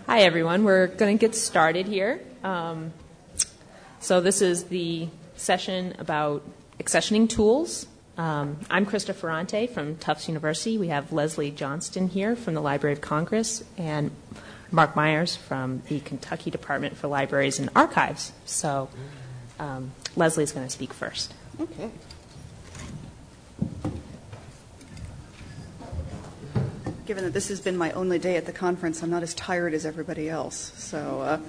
Hi, everyone. We're going to get started here. So this is the session about accessioning tools. I'm Krista Ferrante from Tufts University. We have Leslie Johnston here from the Library of Congress and Mark Myers from the Kentucky Department for Libraries and Archives. So Leslie's going to speak first. Okay. Given that this has been my only day at the conference, I'm not as tired as everybody else. So,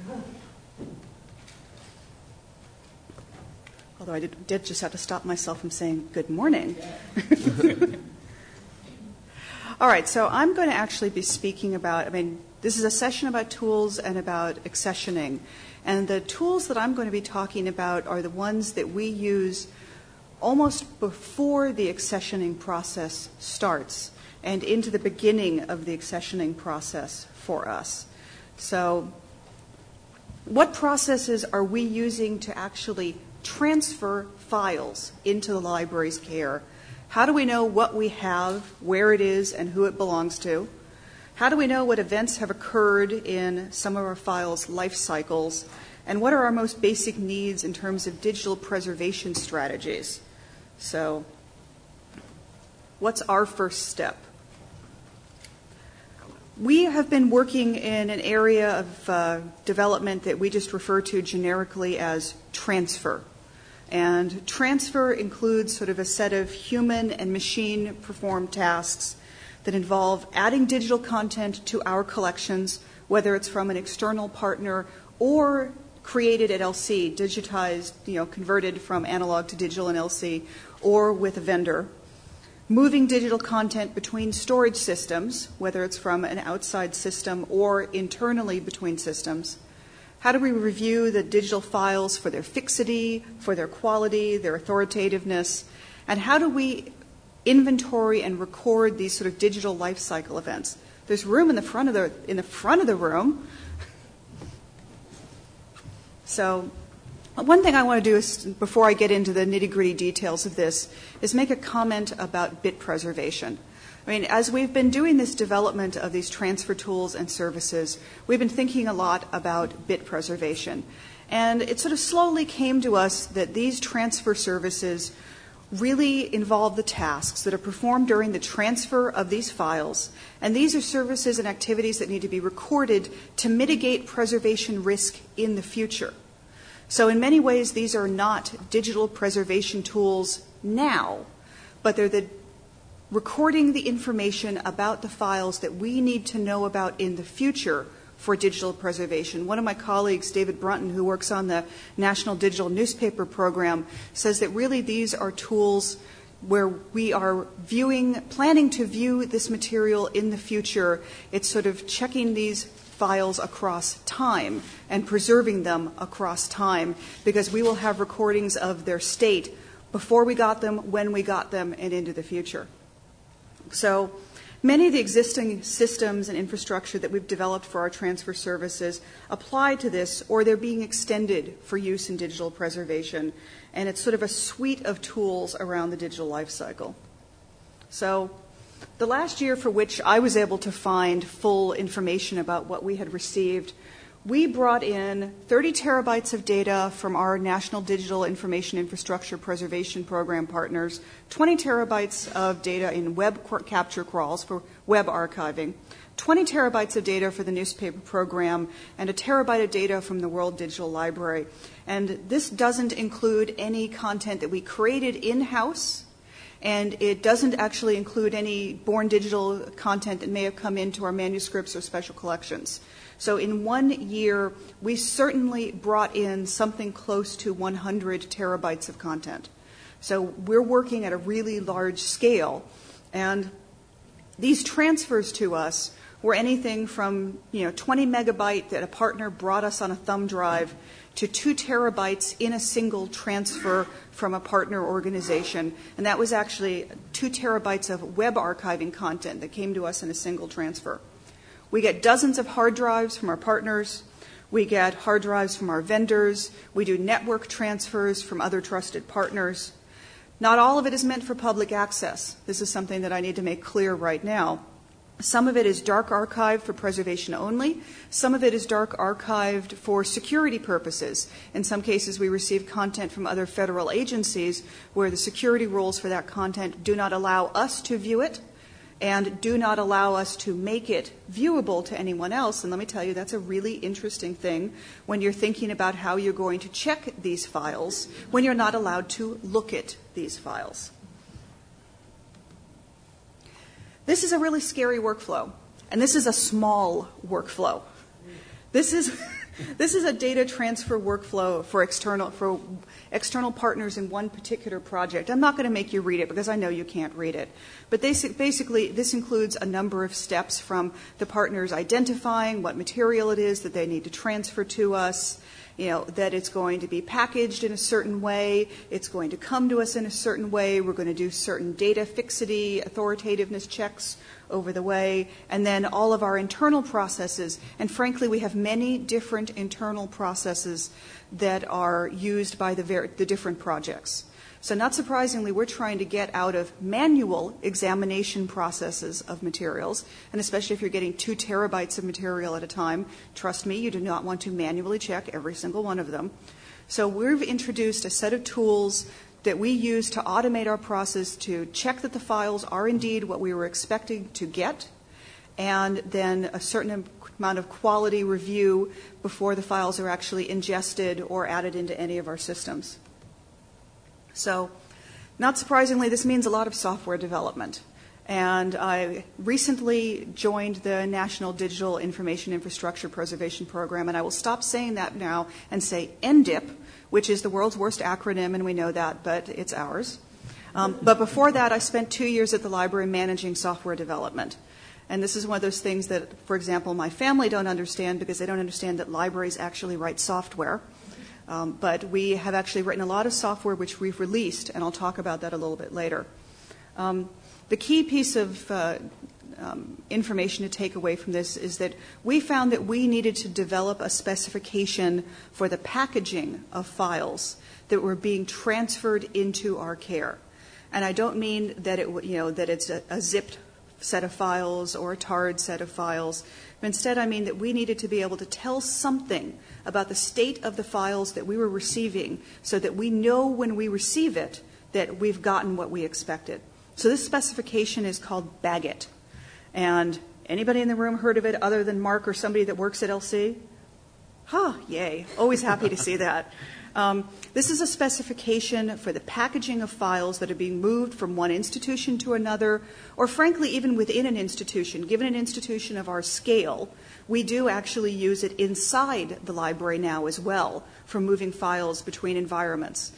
although I did just have to stop myself from saying good morning. All right, so I'm going to actually be speaking about, this is a session about tools and about accessioning. And the tools that I'm going to be talking about are the ones that we use almost before the accessioning process starts and into the beginning of the accessioning process for us. So what processes are we using to actually transfer files into the library's care? How do we know what we have, where it is, and who it belongs to? How do we know what events have occurred in some of our files' life cycles? And what are our most basic needs in terms of digital preservation strategies? So what's our first step? We have been working in an area of development that we just refer to generically as transfer. And transfer includes sort of a set of human and machine performed tasks that involve adding digital content to our collections, whether it's from an external partner or created at LC, digitized, converted from analog to digital in LC, or with a vendor. Moving digital content between storage systems, whether it's from an outside system or internally between systems. How do we review the digital files for their fixity, for their quality, their authoritativeness? And how do we inventory and record these sort of digital life cycle events? There's room in the front of the room. So one thing I want to do is, before I get into the nitty-gritty details of this, is make a comment about bit preservation. As we've been doing this development of these transfer tools and services, we've been thinking a lot about bit preservation. And it sort of slowly came to us that these transfer services really involve the tasks that are performed during the transfer of these files. And these are services and activities that need to be recorded to mitigate preservation risk in the future. So in many ways, these are not digital preservation tools now, but they're the recording the information about the files that we need to know about in the future for digital preservation. One of my colleagues, David Brunton, who works on the National Digital Newspaper Program, says that really these are tools where we are planning to view this material in the future. It's sort of checking these files across time and preserving them across time, because we will have recordings of their state before we got them, when we got them, and into the future. So many of the existing systems and infrastructure that we've developed for our transfer services apply to this, or they're being extended for use in digital preservation. And it's sort of a suite of tools around the digital life cycle. So the last year for which I was able to find full information about what we had received, we brought in 30 terabytes of data from our National Digital Information Infrastructure Preservation Program partners, 20 terabytes of data in web capture crawls for web archiving, 20 terabytes of data for the newspaper program, and a terabyte of data from the World Digital Library. And this doesn't include any content that we created in-house, and it doesn't actually include any born digital content that may have come into our manuscripts or special collections. So in 1 year, we certainly brought in something close to 100 terabytes of content. So we're working at a really large scale. And these transfers to us were anything from 20 megabyte that a partner brought us on a thumb drive to 2 terabytes in a single transfer from a partner organization. And that was actually 2 terabytes of web archiving content that came to us in a single transfer. We get dozens of hard drives from our partners. We get hard drives from our vendors. We do network transfers from other trusted partners. Not all of it is meant for public access. This is something that I need to make clear right now. Some of it is dark archived for preservation only. Some of it is dark archived for security purposes. In some cases, we receive content from other federal agencies where the security rules for that content do not allow us to view it and do not allow us to make it viewable to anyone else. And let me tell you, that's a really interesting thing when you're thinking about how you're going to check these files when you're not allowed to look at these files. This is a really scary workflow, and this is a small workflow. This is a data transfer workflow for external partners in one particular project. I'm not going to make you read it because I know you can't read it. But basically, this includes a number of steps from the partners identifying what material it is that they need to transfer to us, that it's going to be packaged in a certain way, it's going to come to us in a certain way, we're going to do certain data fixity, authoritativeness checks over the way, and then all of our internal processes. And frankly, we have many different internal processes that are used by the different projects. So not surprisingly, we're trying to get out of manual examination processes of materials, and especially if you're getting 2 terabytes of material at a time, trust me, you do not want to manually check every single one of them. So we've introduced a set of tools that we use to automate our process to check that the files are indeed what we were expecting to get, and then a certain amount of quality review before the files are actually ingested or added into any of our systems. So, not surprisingly, this means a lot of software development. And I recently joined the National Digital Information Infrastructure Preservation Program, and I will stop saying that now and say NDIP, which is the world's worst acronym, and we know that, but it's ours. But before that, I spent 2 years at the library managing software development. And this is one of those things that, for example, my family don't understand because they don't understand that libraries actually write software. But we have actually written a lot of software which we've released, and I'll talk about that a little bit later. The key piece of information to take away from this is that we found that we needed to develop a specification for the packaging of files that were being transferred into our care. And I don't mean that that it's a zipped set of files or a tarred set of files. But instead, I mean that we needed to be able to tell something about the state of the files that we were receiving so that we know when we receive it that we've gotten what we expected. So this specification is called BAGIT. And anybody in the room heard of it other than Mark or somebody that works at LC? Yay. Always happy to see that. This is a specification for the packaging of files that are being moved from one institution to another, or frankly, even within an institution. Given an institution of our scale, we do actually use it inside the library now as well for moving files between environments.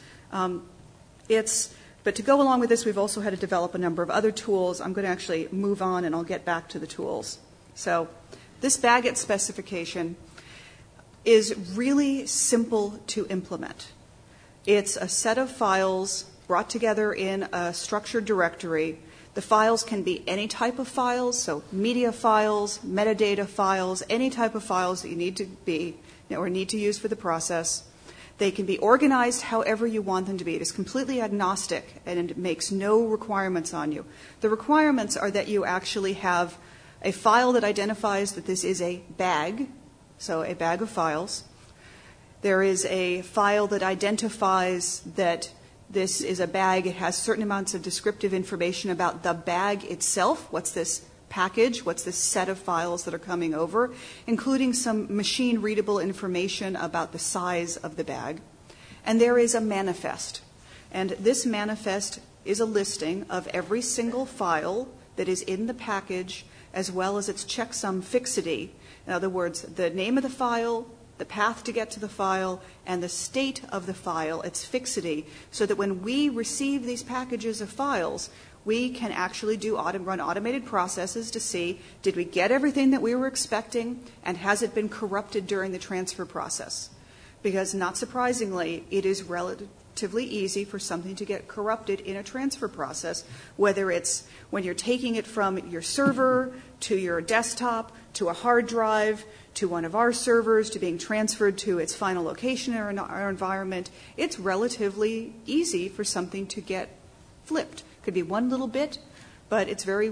But to go along with this, we've also had to develop a number of other tools. I'm going to actually move on, and I'll get back to the tools. So this BAGIT specification is really simple to implement. It's a set of files brought together in a structured directory. The files can be any type of files, so media files, metadata files, any type of files that you need to be or need to use for the process. They can be organized however you want them to be. It is completely agnostic, and it makes no requirements on you. The requirements are that you actually have a file that identifies that this is a bag, so a bag of files. There is a file that identifies that this is a bag. It has certain amounts of descriptive information about the bag itself. What's this package? What's this set of files that are coming over? Including some machine-readable information about the size of the bag. And there is a manifest. And this manifest is a listing of every single file that is in the package, as well as its checksum fixity. In other words, the name of the file, the path to get to the file, and the state of the file, its fixity, so that when we receive these packages of files, we can actually run automated processes to see, did we get everything that we were expecting, and has it been corrupted during the transfer process? Because not surprisingly, it is relatively easy for something to get corrupted in a transfer process, whether it's when you're taking it from your server to your desktop, to a hard drive, to one of our servers, to being transferred to its final location in our environment. It's relatively easy for something to get flipped. Could be one little bit, but it's very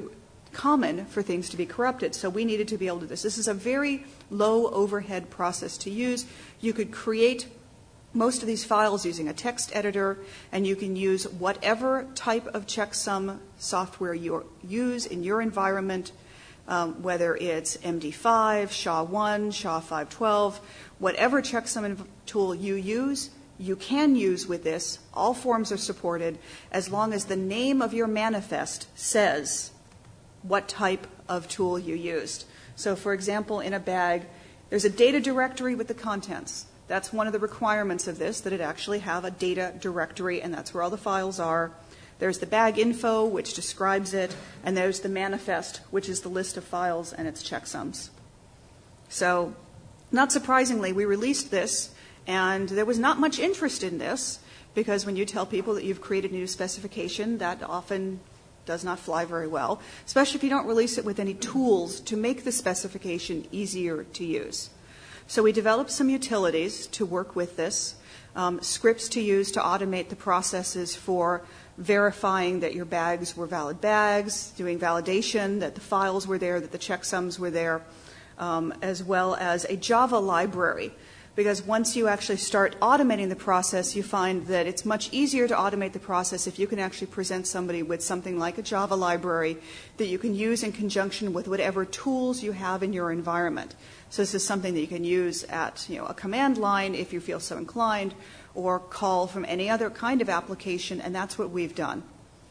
common for things to be corrupted. So we needed to be able to do this. This is a very low overhead process to use. You could create most of these files using a text editor, and you can use whatever type of checksum software you use in your environment, whether it's MD5, SHA-1, SHA-512, whatever checksum tool you use, you can use with this. All forms are supported as long as the name of your manifest says what type of tool you used. So, for example, in a bag, there's a data directory with the contents. That's one of the requirements of this, that it actually have a data directory, and that's where all the files are. There's the bag info, which describes it, and there's the manifest, which is the list of files and its checksums. So, not surprisingly, we released this, and there was not much interest in this, because when you tell people that you've created a new specification, that often does not fly very well, especially if you don't release it with any tools to make the specification easier to use. So we developed some utilities to work with this, scripts to use to automate the processes for verifying that your bags were valid bags, doing validation that the files were there, that the checksums were there, as well as a Java library. Because once you actually start automating the process, you find that it's much easier to automate the process if you can actually present somebody with something like a Java library that you can use in conjunction with whatever tools you have in your environment. So this is something that you can use at a command line if you feel so inclined, or call from any other kind of application, and that's what we've done.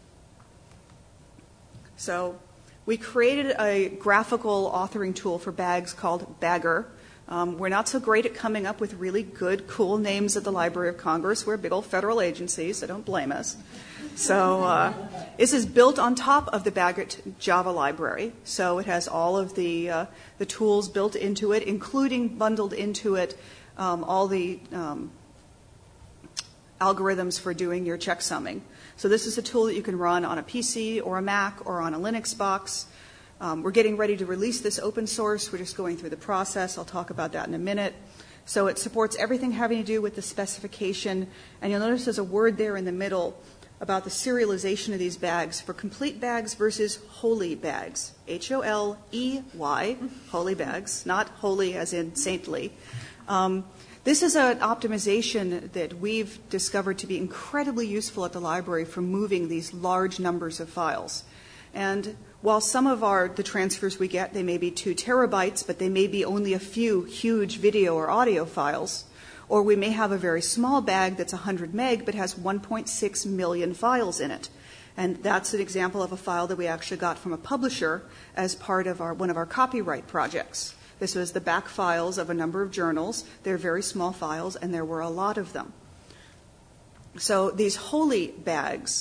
So we created a graphical authoring tool for bags called Bagger. We're not so great at coming up with really good, cool names at the Library of Congress. We're big old federal agencies, so don't blame us. So this is built on top of the Bagger Java library. So it has all of the tools built into it, including bundled into it all the algorithms for doing your checksumming. So this is a tool that you can run on a PC or a Mac or on a Linux box. We're getting ready to release this open source. We're just going through the process. I'll talk about that in a minute. So it supports everything having to do with the specification. And you'll notice there's a word there in the middle about the serialization of these bags for complete bags versus holy bags. H-O-L-E-Y, holy bags, not holy as in saintly. This is an optimization that we've discovered to be incredibly useful at the library for moving these large numbers of files. And while some of the transfers we get, they may be 2 terabytes, but they may be only a few huge video or audio files. Or we may have a very small bag that's 100 meg but has 1.6 million files in it. And that's an example of a file that we actually got from a publisher as part of one of our copyright projects. This was the back files of a number of journals. They're very small files, and there were a lot of them. So these holy bags,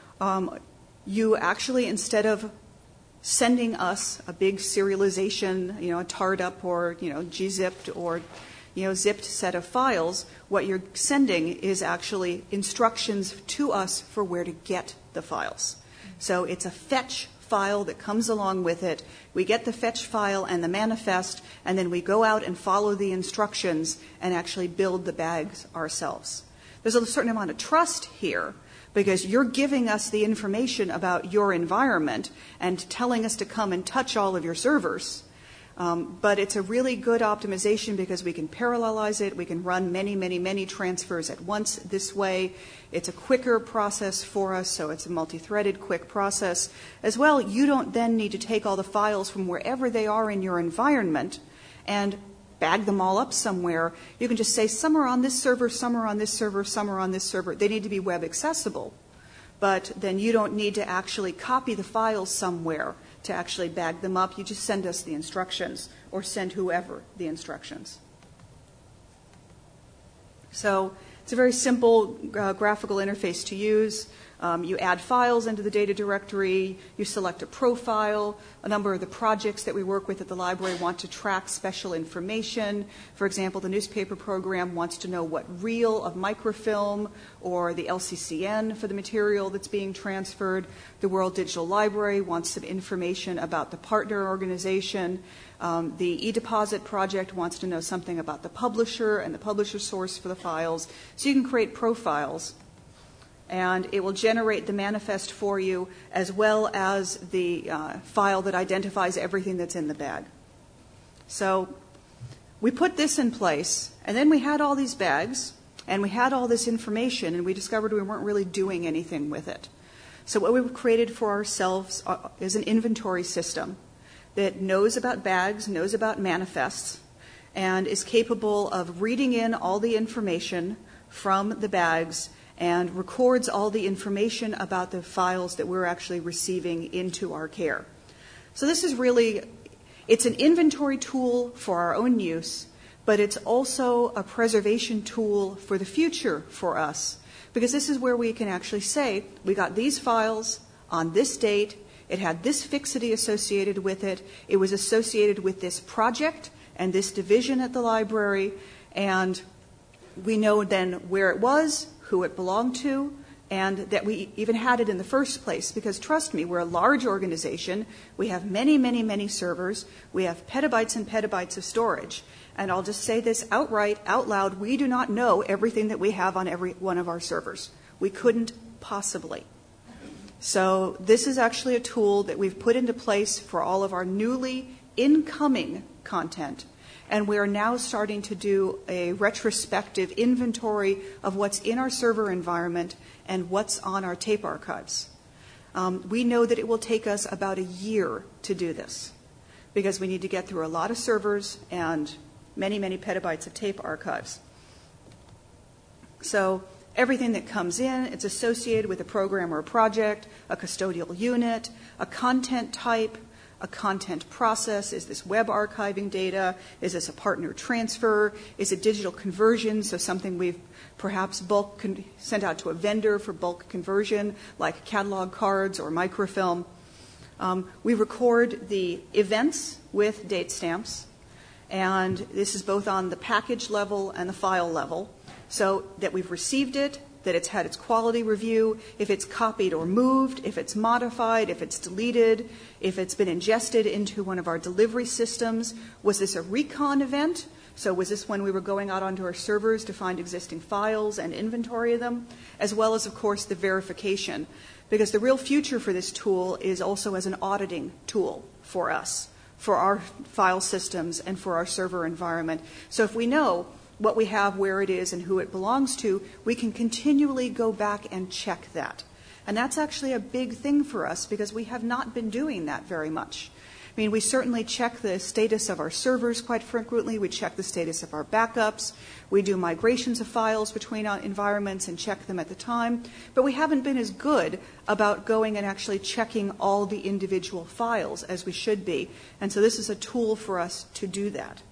you actually, instead of sending us a big serialization, a tarred up or, gzipped or, zipped set of files, what you're sending is actually instructions to us for where to get the files. So it's a fetch file that comes along with it. We get the fetch file and the manifest, and then we go out and follow the instructions and actually build the bags ourselves. There's a certain amount of trust here, because you're giving us the information about your environment and telling us to come and touch all of your servers. But it's a really good optimization because we can parallelize it. We can run many, many, many transfers at once this way. It's a quicker process for us, so it's a multi-threaded, quick process. As well, you don't then need to take all the files from wherever they are in your environment and bag them all up somewhere. You can just say some are on this server, some are on this server, some are on this server. They need to be web accessible. But then you don't need to actually copy the files somewhere to actually bag them up. You just send us the instructions or send whoever the instructions. So it's a very simple graphical interface to use. You add files into the data directory. You select a profile. A number of the projects that we work with at the library want to track special information. For example, the newspaper program wants to know what reel of microfilm or the LCCN for the material that's being transferred. The World Digital Library wants some information about the partner organization. The eDeposit project wants to know something about the publisher and the publisher source for the files. So you can create profiles. and it will generate the manifest for you as well as the file that identifies everything that's in the bag. So we put this in place, and then we had all these bags, and we had all this information, and we discovered we weren't really doing anything with it. So what we've created for ourselves is an inventory system that knows about bags, knows about manifests, and is capable of reading in all the information from the bags and records all the information about the files that we're actually receiving into our care. So this is really, it's an inventory tool for our own use, but it's also a preservation tool for the future for us, because this is where we can actually say, we got these files on this date, it had this fixity associated with it, it was associated with this project and this division at the library, and we know then where it was, who it belonged to, and that we even had it in the first place. Because trust me, we're a large organization. We have many, many, many servers. We have petabytes and petabytes of storage. And I'll just say this outright, out loud, we do not know everything that we have on every one of our servers. We couldn't possibly. So this is actually a tool that we've put into place for all of our newly incoming content. And we are now starting to do a retrospective inventory of what's in our server environment and what's on our tape archives. We know that it will take us about a year to do this because we need to get through a lot of servers and many, many petabytes of tape archives. So everything that comes in, it's associated with a program or a project, a custodial unit, a content type, a content process. Is this web archiving data? Is this a partner transfer? Is it digital conversion, so something we've perhaps bulk sent out to a vendor for bulk conversion, like catalog cards or microfilm? We record the events with date stamps, and this is both on the package level and the file level, so that we've received it, that it's had its quality review, if it's copied or moved, if it's modified, if it's deleted, if it's been ingested into one of our delivery systems. Was this a recon event? So was this when we were going out onto our servers to find existing files and inventory of them? As well as, of course, the verification. Because the real future for this tool is also as an auditing tool for us, for our file systems and for our server environment. So if we know what we have, where it is, and who it belongs to, we can continually go back and check that. And that's actually a big thing for us because we have not been doing that very much. I mean, we certainly check the status of our servers quite frequently. We check the status of our backups. We do migrations of files between environments and check them at the time. But we haven't been as good about going and actually checking all the individual files as we should be. And so this is a tool for us to do that.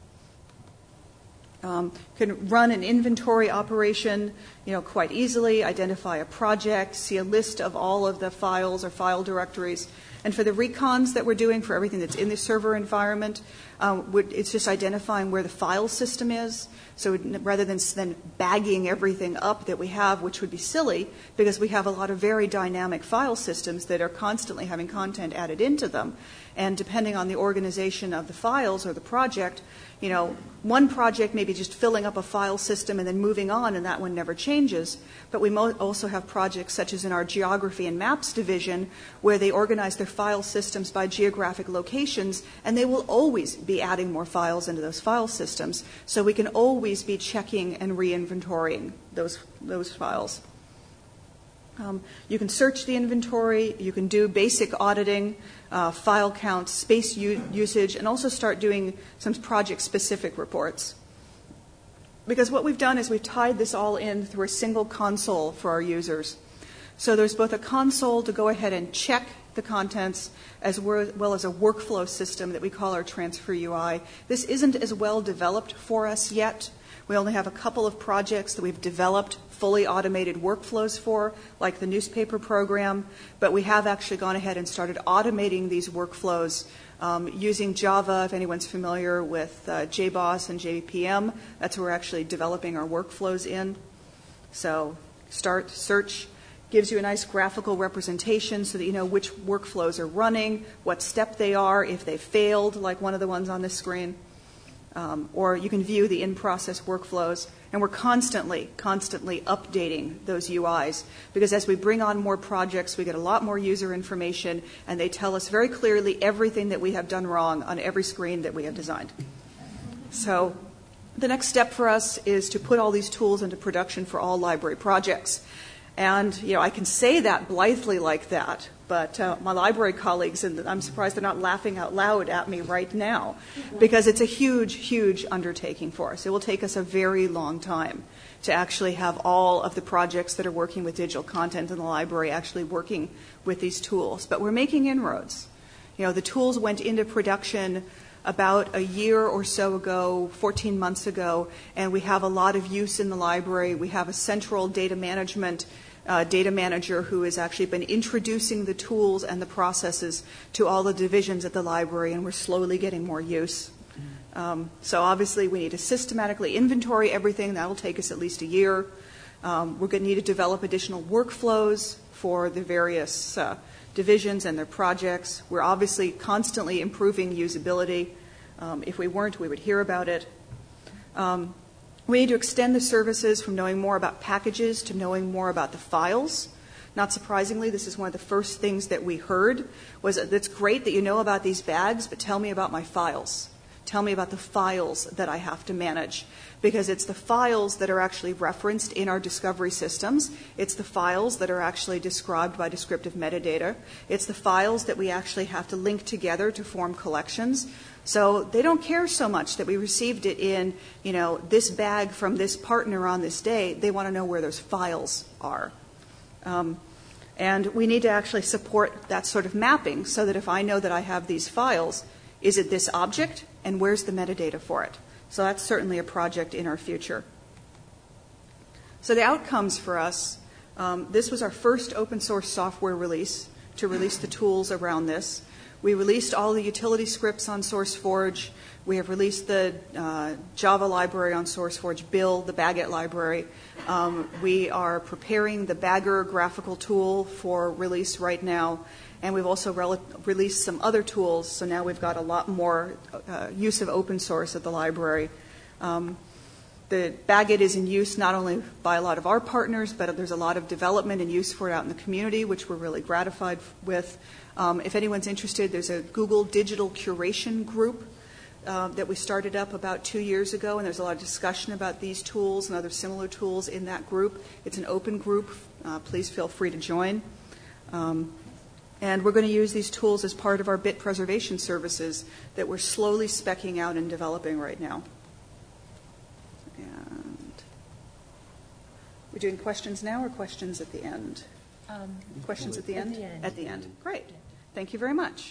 Can run an inventory operation, quite easily, identify a project, see a list of all of the files or file directories. And for the recons that we're doing for everything that's in the server environment, it's just identifying where the file system is. So rather than then bagging everything up that we have, which would be silly, because we have a lot of very dynamic file systems that are constantly having content added into them. And depending on the organization of the files or the project, one project may be just filling up a file system and then moving on, and that one never changes. But we also have projects such as in our geography and maps division, where they organize their file systems by geographic locations, and they will always be adding more files into those file systems. So we can always be checking and re-inventorying those files. You can search the inventory, you can do basic auditing, file count, space usage, and also start doing some project-specific reports. Because what we've done is we've tied this all in through a single console for our users. So there's both a console to go ahead and check the contents as well as a workflow system that we call our Transfer UI. This isn't as well developed for us yet. We only have a couple of projects that we've developed fully automated workflows for, like the newspaper program, but we have actually gone ahead and started automating these workflows using Java. If anyone's familiar with JBoss and JVPM, that's where we're actually developing our workflows in. So start, search, gives you a nice graphical representation so that you know which workflows are running, what step they are, if they failed, like one of the ones on this screen. or you can view the in-process workflows. And we're constantly updating those UIs, because as we bring on more projects, we get a lot more user information, and they tell us very clearly everything that we have done wrong on every screen that we have designed. So the next step for us is to put all these tools into production for all library projects. And, I can say that blithely like that, but my library colleagues, and I'm surprised they're not laughing out loud at me right now, because it's a huge, huge undertaking for us. It will take us a very long time to actually have all of the projects that are working with digital content in the library actually working with these tools. But we're making inroads. The tools went into production about a year or so ago, 14 months ago, and we have a lot of use in the library. We have a central data manager who has actually been introducing the tools and the processes to all the divisions at the library, and we're slowly getting more use. So obviously we need to systematically inventory everything. That will take us at least a year. We're going to need to develop additional workflows for the various divisions and their projects. We're obviously constantly improving usability. If we weren't, we would hear about it. We need to extend the services from knowing more about packages to knowing more about the files. Not surprisingly, this is one of the first things that we heard was that it's great that you know about these bags, but tell me about my files. Tell me about the files that I have to manage, because it's the files that are actually referenced in our discovery systems. It's the files that are actually described by descriptive metadata. It's the files that we actually have to link together to form collections. So they don't care so much that we received it in, this bag from this partner on this day. They want to know where those files are. And we need to actually support that sort of mapping so that if I know that I have these files, is it this object and where's the metadata for it? So that's certainly a project in our future. So the outcomes for us, this was our first open source software release to release the tools around this. We released all the utility scripts on SourceForge. We have released the Java library on SourceForge, Bill, the Baguette library. We are preparing the Bagger graphical tool for release right now. And we've also released some other tools, so now we've got a lot more use of open source at the library. The Baguette is in use not only by a lot of our partners, but there's a lot of development and use for it out in the community, which we're really gratified with. If anyone's interested, there's a Google Digital Curation group that we started up about 2 years ago, and there's a lot of discussion about these tools and other similar tools in that group. It's an open group. Please feel free to join. And we're going to use these tools as part of our bit preservation services that we're slowly speccing out and developing right now. And we're doing questions now or questions at the end? Questions at the end? At the end. Great. Thank you very much.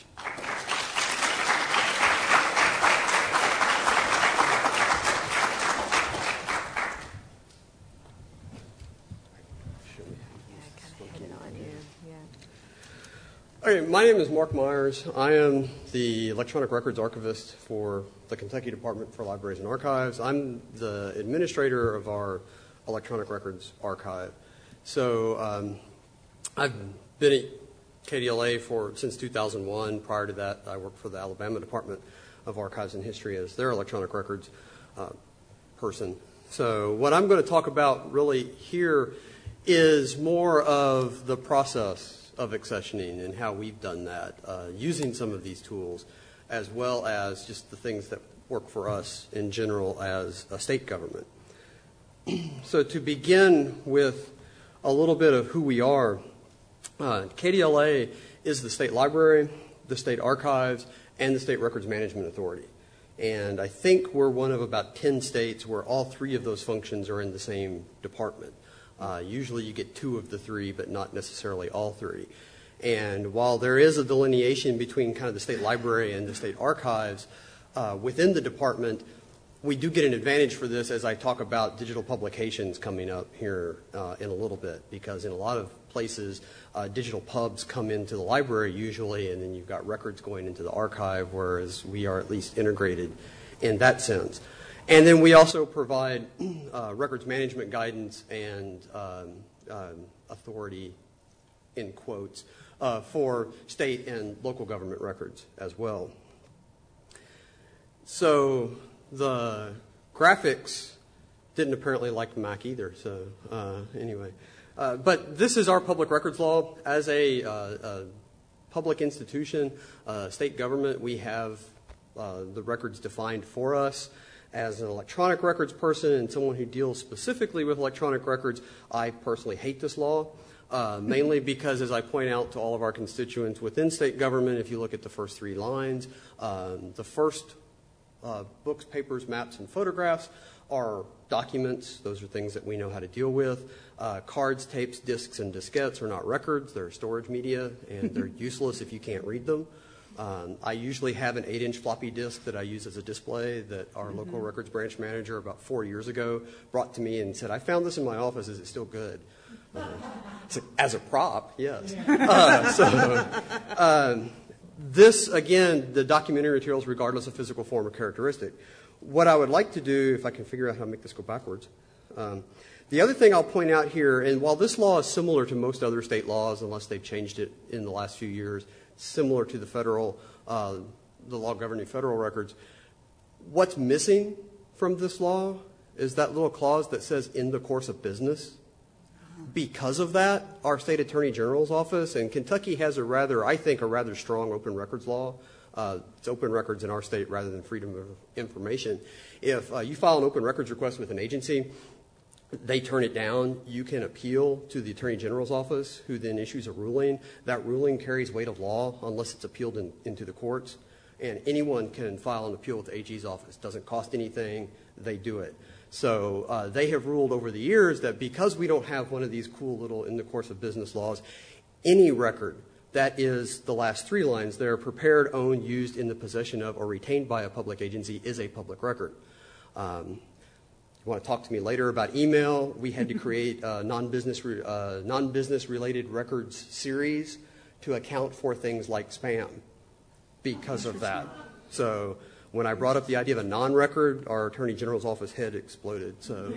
Okay, my name is Mark Myers. I am the electronic records archivist for the Kentucky Department for Libraries and Archives. I'm the administrator of our electronic records archive. So I've been at KDLA since 2001. Prior to that, I worked for the Alabama Department of Archives and History as their electronic records person. So what I'm going to talk about really here is more of the process of accessioning and how we've done that using some of these tools, as well as just the things that work for us in general as a state government. So to begin with a little bit of who we are, KDLA is the state library, the state archives, and the state records management authority. And I think we're one of about 10 states where all three of those functions are in the same department. Usually you get two of the three, but not necessarily all three. And while there is a delineation between kind of the state library and the state archives, within the department, we do get an advantage for this as I talk about digital publications coming up here in a little bit, because in a lot of places, digital pubs come into the library usually, and then you've got records going into the archive, whereas we are at least integrated in that sense. And then we also provide records management guidance and authority, in quotes, for state and local government records as well. So The graphics didn't apparently like Mac either, so anyway. But this is our public records law. As a public institution, state government, we have the records defined for us. As an electronic records person and someone who deals specifically with electronic records, I personally hate this law, mainly because, as I point out to all of our constituents within state government, if you look at the first 3 lines, the first books, papers, maps, and photographs are documents. Those are things that we know how to deal with. Cards, tapes, discs, and diskettes are not records. They're storage media, and they're useless if you can't read them. I usually have an 8-inch floppy disk that I use as a display that our local records branch manager about 4 years ago brought to me and said, I found this in my office. Is it still good? So, as a prop, yes. This, again, the documentary materials regardless of physical form or characteristic. What I would like to do, if I can figure out how to make this go backwards, the other thing I'll point out here, and while this law is similar to most other state laws, unless they've changed it in the last few years, similar to the federal, the law governing federal records, what's missing from this law is that little clause that says in the course of business. Because of that, our state attorney general's office, and Kentucky has I think, a rather strong open records law. It's open records in our state rather than freedom of information. If you file an open records request with an agency, they turn it down, you can appeal to the Attorney General's office, who then issues a ruling. That ruling carries weight of law unless it's appealed into the courts. And anyone can file an appeal with the AG's office. It doesn't cost anything. They do it. So they have ruled over the years that because we don't have one of these cool little in the course of business laws, any record that is the last 3 lines there, prepared, owned, used in the possession of, or retained by a public agency is a public record. You want to talk to me later about email? We had to create a non-business related records series to account for things like spam because of that. So when I brought up the idea of a non-record, our Attorney General's office head exploded. So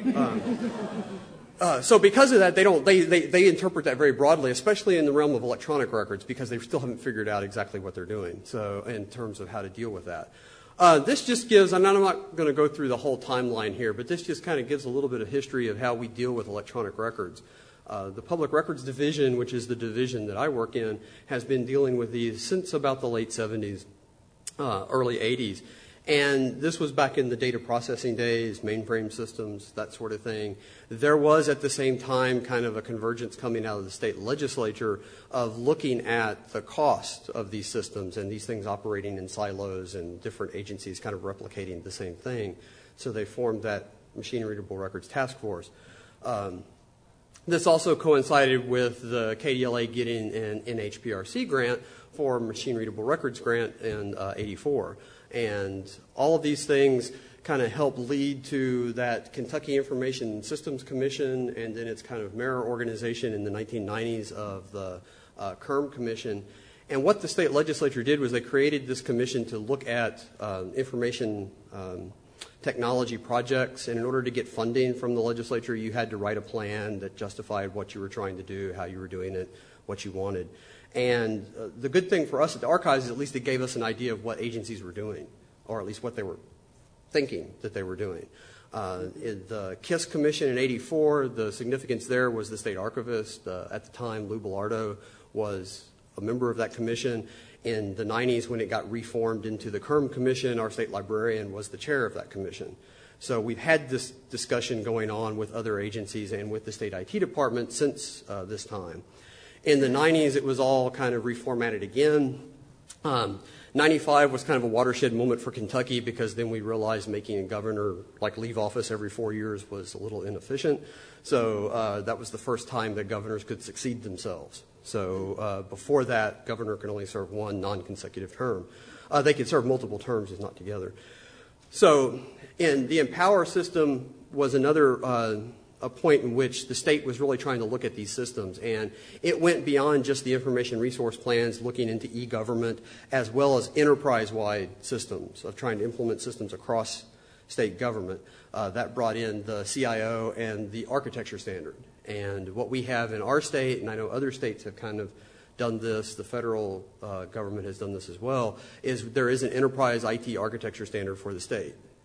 because of that, they interpret that very broadly, especially in the realm of electronic records, because they still haven't figured out exactly what they're doing. So in terms of how to deal with that. This just gives, and I'm not going to go through the whole timeline here, but this just kind of gives a little bit of history of how we deal with electronic records. The Public Records Division, which is the division that I work in, has been dealing with these since about the late 70s, early 80s. And this was back in the data processing days, mainframe systems, that sort of thing. There was at the same time kind of a convergence coming out of the state legislature of looking at the cost of these systems and these things operating in silos and different agencies kind of replicating the same thing. So they formed that Machine Readable Records Task Force. This also coincided with the KDLA getting an NHPRC grant for Machine Readable Records grant in '84. And all of these things kind of help lead to that Kentucky Information Systems Commission and then its kind of mirror organization in the 1990s of the KERM Commission. And what the state legislature did was they created this commission to look at information technology projects. And in order to get funding from the legislature, you had to write a plan that justified what you were trying to do, how you were doing it, what you wanted. And the good thing for us at the archives is at least it gave us an idea of what agencies were doing, or at least what they were thinking that they were doing. In the KISS Commission in '84, the significance there was the state archivist. At the time, Lou Bilardo was a member of that commission. In the 90s, when it got reformed into the KERM Commission, our state librarian was the chair of that commission. So we've had this discussion going on with other agencies and with the state IT department since this time. In the 90s, it was all kind of reformatted again. 95 was kind of a watershed moment for Kentucky because then we realized making a governor leave office every 4 years was a little inefficient. So that was the first time that governors could succeed themselves. So before that, governor could only serve one non-consecutive term. They could serve multiple terms, just not together. So in the Empower system was another a point in which the state was really trying to look at these systems. And it went beyond just the information resource plans, looking into e-government, as well as enterprise-wide systems of trying to implement systems across state government. That brought in the CIO and the architecture standard. And what we have in our state, and I know other states have kind of done this, the federal government has done this as well, is there is an enterprise IT architecture standard for the state.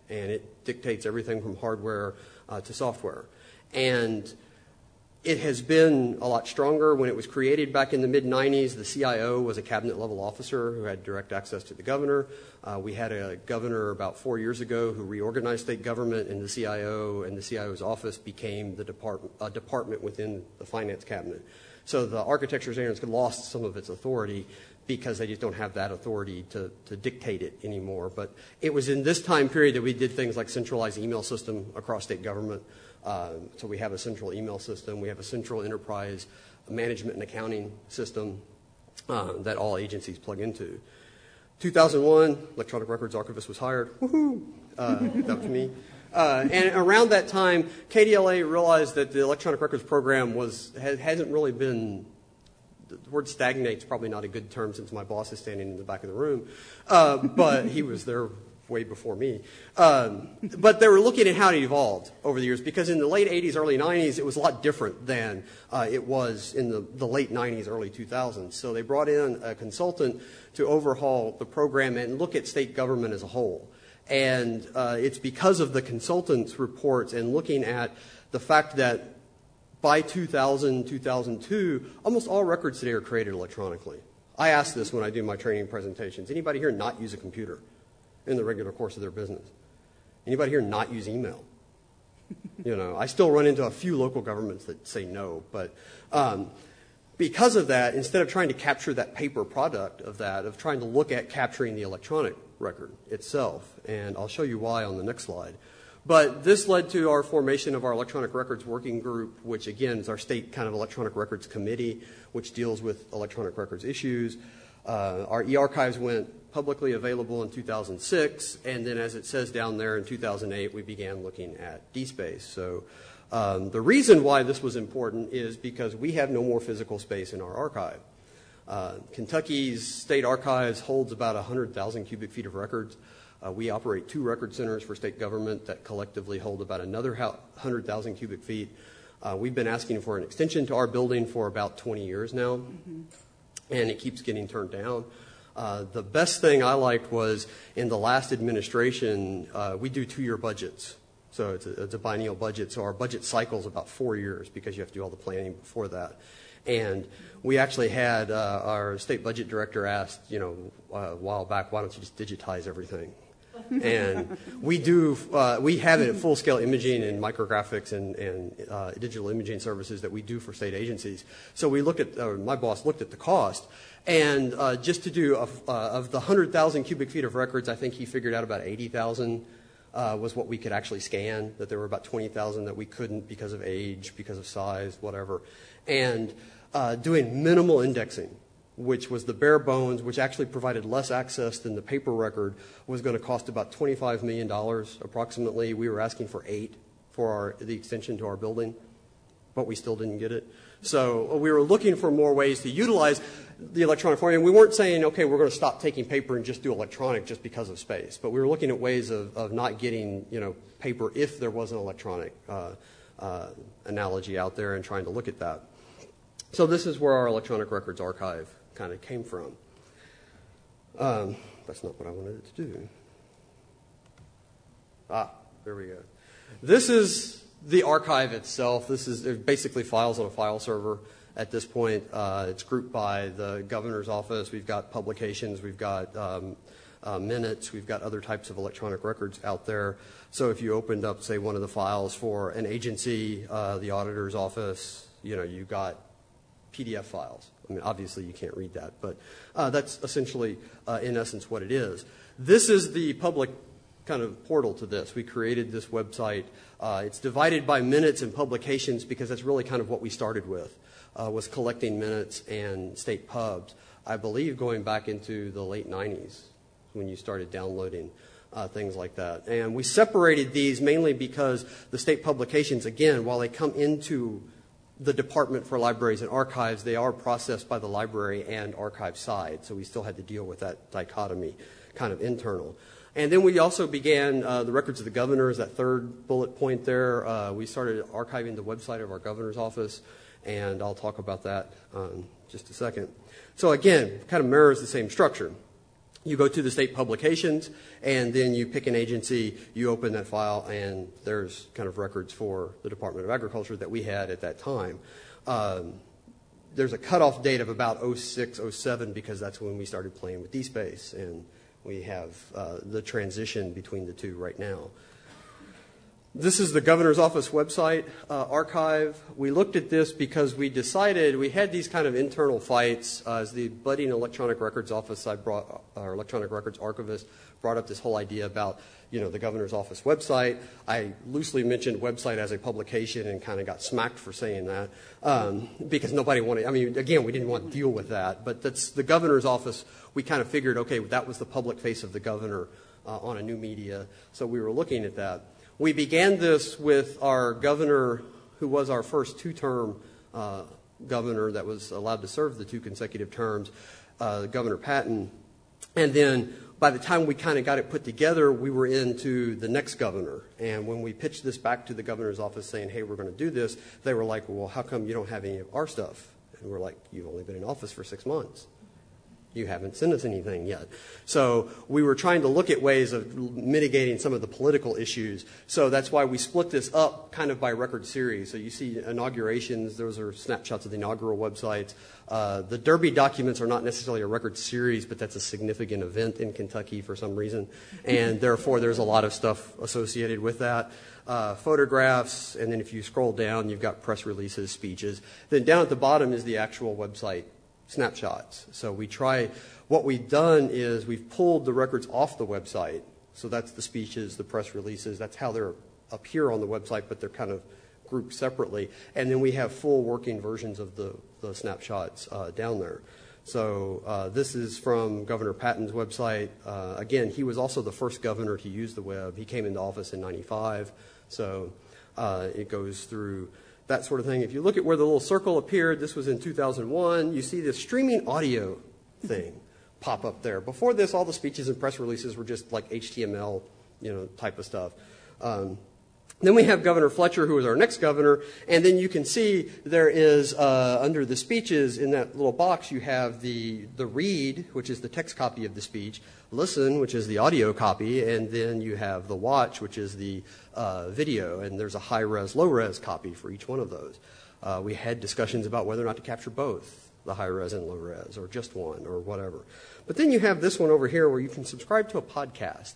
and it dictates everything from hardware to software. And it has been a lot stronger. When it was created back in the mid-'90s, the CIO was a cabinet-level officer who had direct access to the governor. We had a governor about 4 years ago who reorganized state government, and the CIO and the CIO's office became a department within the finance cabinet. So the architecture standards lost some of its authority because they just don't have that authority to dictate it anymore. But it was in this time period that we did things like centralized email system across state government. So we have a central email system. We have a central enterprise management and accounting system that all agencies plug into. 2001, Electronic Records Archivist was hired. Woohoo! That was me. And around that time, KDLA realized that the Electronic Records program hasn't really been, the word stagnate's probably not a good term since my boss is standing in the back of the room, but he was there way before me. But they were looking at how it evolved over the years, because in the late 80s, early 90s, it was a lot different than it was in the late 90s, early 2000s. So they brought in a consultant to overhaul the program and look at state government as a whole. And it's because of the consultant's reports and looking at the fact that by 2000, 2002, almost all records today are created electronically. I ask this when I do my training presentations. Anybody here not use a computer in the regular course of their business? Anybody here not use email? I still run into a few local governments that say no, but because of that, instead of trying to capture that paper product of trying to look at capturing the electronic record itself, and I'll show you why on the next slide. But this led to our formation of our Electronic Records Working Group, which again is our state kind of electronic records committee, which deals with electronic records issues. Our e-archives went publicly available in 2006, and then as it says down there in 2008, we began looking at DSpace. So the reason why this was important is because we have no more physical space in our archive. Kentucky's state archives holds about 100,000 cubic feet of records. We operate 2 record centers for state government that collectively hold about another 100,000 cubic feet. We've been asking for an extension to our building for about 20 years now. And it keeps getting turned down. The best thing I liked was in the last administration, we do 2-year budgets. So it's a biennial budget. So our budget cycle is about 4 years because you have to do all the planning before that. And we actually had our state budget director asked, a while back, why don't you just digitize everything? And we have it at full-scale imaging and micrographics and digital imaging services that we do for state agencies. So we my boss looked at the cost, and just to do, of the 100,000 cubic feet of records, I think he figured out about 80,000 was what we could actually scan, that there were about 20,000 that we couldn't because of age, because of size, whatever. And doing minimal indexing, which was the bare bones, which actually provided less access than the paper record, was going to cost about $25 million approximately. We were asking for $8 million for the extension to our building, but we still didn't get it. So we were looking for more ways to utilize the electronic format. And we weren't saying, okay, we're going to stop taking paper and just do electronic just because of space. But we were looking at ways of not getting paper if there was an electronic analogy out there and trying to look at that. So this is where our electronic records archive kind of came from. That's not what I wanted it to do. There we go. This is the archive itself. This is basically files on a file server at this point. It's grouped by the governor's office. We've got publications. We've got minutes. We've got other types of electronic records out there. So if you opened up, say, one of the files for an agency, the auditor's office, you've got PDF files. I mean, obviously you can't read that, but that's essentially, in essence, what it is. This is the public kind of portal to this. We created this website. It's divided by minutes and publications because that's really kind of what we started with, was collecting minutes and state pubs. I believe going back into the late 90s when you started downloading things like that. And we separated these mainly because the state publications, again, while they come into the Department for Libraries and Archives, they are processed by the library and archive side. So we still had to deal with that dichotomy, kind of internal. And then we also began the records of the governors, that third bullet point there. We started archiving the website of our governor's office, and I'll talk about that in just a second. So again, kind of mirrors the same structure. You go to the state publications, and then you pick an agency, you open that file, and there's kind of records for the Department of Agriculture that we had at that time. There's a cutoff date of about 06, 07, because that's when we started playing with DSpace, and we have the transition between the two right now. This is the governor's office website archive. We looked at this because we decided we had these kind of internal fights. As the budding electronic records office, our electronic records archivist brought up this whole idea about, the governor's office website. I loosely mentioned website as a publication and kind of got smacked for saying that because nobody wanted, again, we didn't want to deal with that. But that's the governor's office. We kind of figured, okay, that was the public face of the governor on a new media. So we were looking at that. We began this with our governor, who was our first two-term governor that was allowed to serve the 2 consecutive terms, Governor Patton. And then by the time we kind of got it put together, we were into the next governor. And when we pitched this back to the governor's office saying, hey, we're going to do this, they were like, well, how come you don't have any of our stuff? And we're like, you've only been in office for 6 months. You haven't sent us anything yet. So we were trying to look at ways of mitigating some of the political issues. So that's why we split this up kind of by record series. So you see inaugurations. Those are snapshots of the inaugural websites. The Derby documents are not necessarily a record series, but that's a significant event in Kentucky for some reason. And therefore, there's a lot of stuff associated with that. Photographs. And then if you scroll down, you've got press releases, speeches. Then down at the bottom is the actual website snapshots. So what we've done is we've pulled the records off the website. So that's the speeches, the press releases. That's how they're up here on the website, but they're kind of grouped separately. And then we have full working versions of the snapshots down there. So this is from Governor Patton's website. Again, he was also the first governor to use the web. He came into office in 95. So it goes through that sort of thing. If you look at where the little circle appeared, this was in 2001. You see this streaming audio thing pop up there. Before this, all the speeches and press releases were just like HTML, type of stuff. Then we have Governor Fletcher, who is our next governor, and then you can see there is, under the speeches in that little box, you have the read, which is the text copy of the speech, listen, which is the audio copy, and then you have the watch, which is the video, and there's a high-res, low-res copy for each one of those. We had discussions about whether or not to capture both, the high-res and low-res, or just one, or whatever. But then you have this one over here where you can subscribe to a podcast.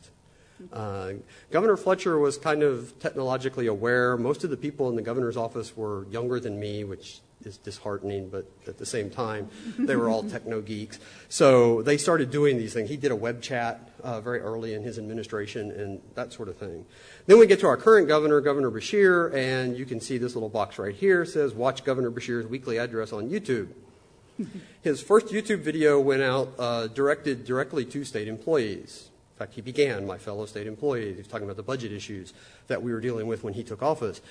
Governor Fletcher was kind of technologically aware. Most of the people in the governor's office were younger than me, which is disheartening, but at the same time, they were all techno geeks. So they started doing these things. He did a web chat very early in his administration and that sort of thing. Then we get to our current governor, Governor Beshear, and you can see this little box right here says, watch Governor Beshear's weekly address on YouTube. His first YouTube video went out directed directly to state employees. In fact, he began, my fellow state employees. He was talking about the budget issues that we were dealing with when he took office.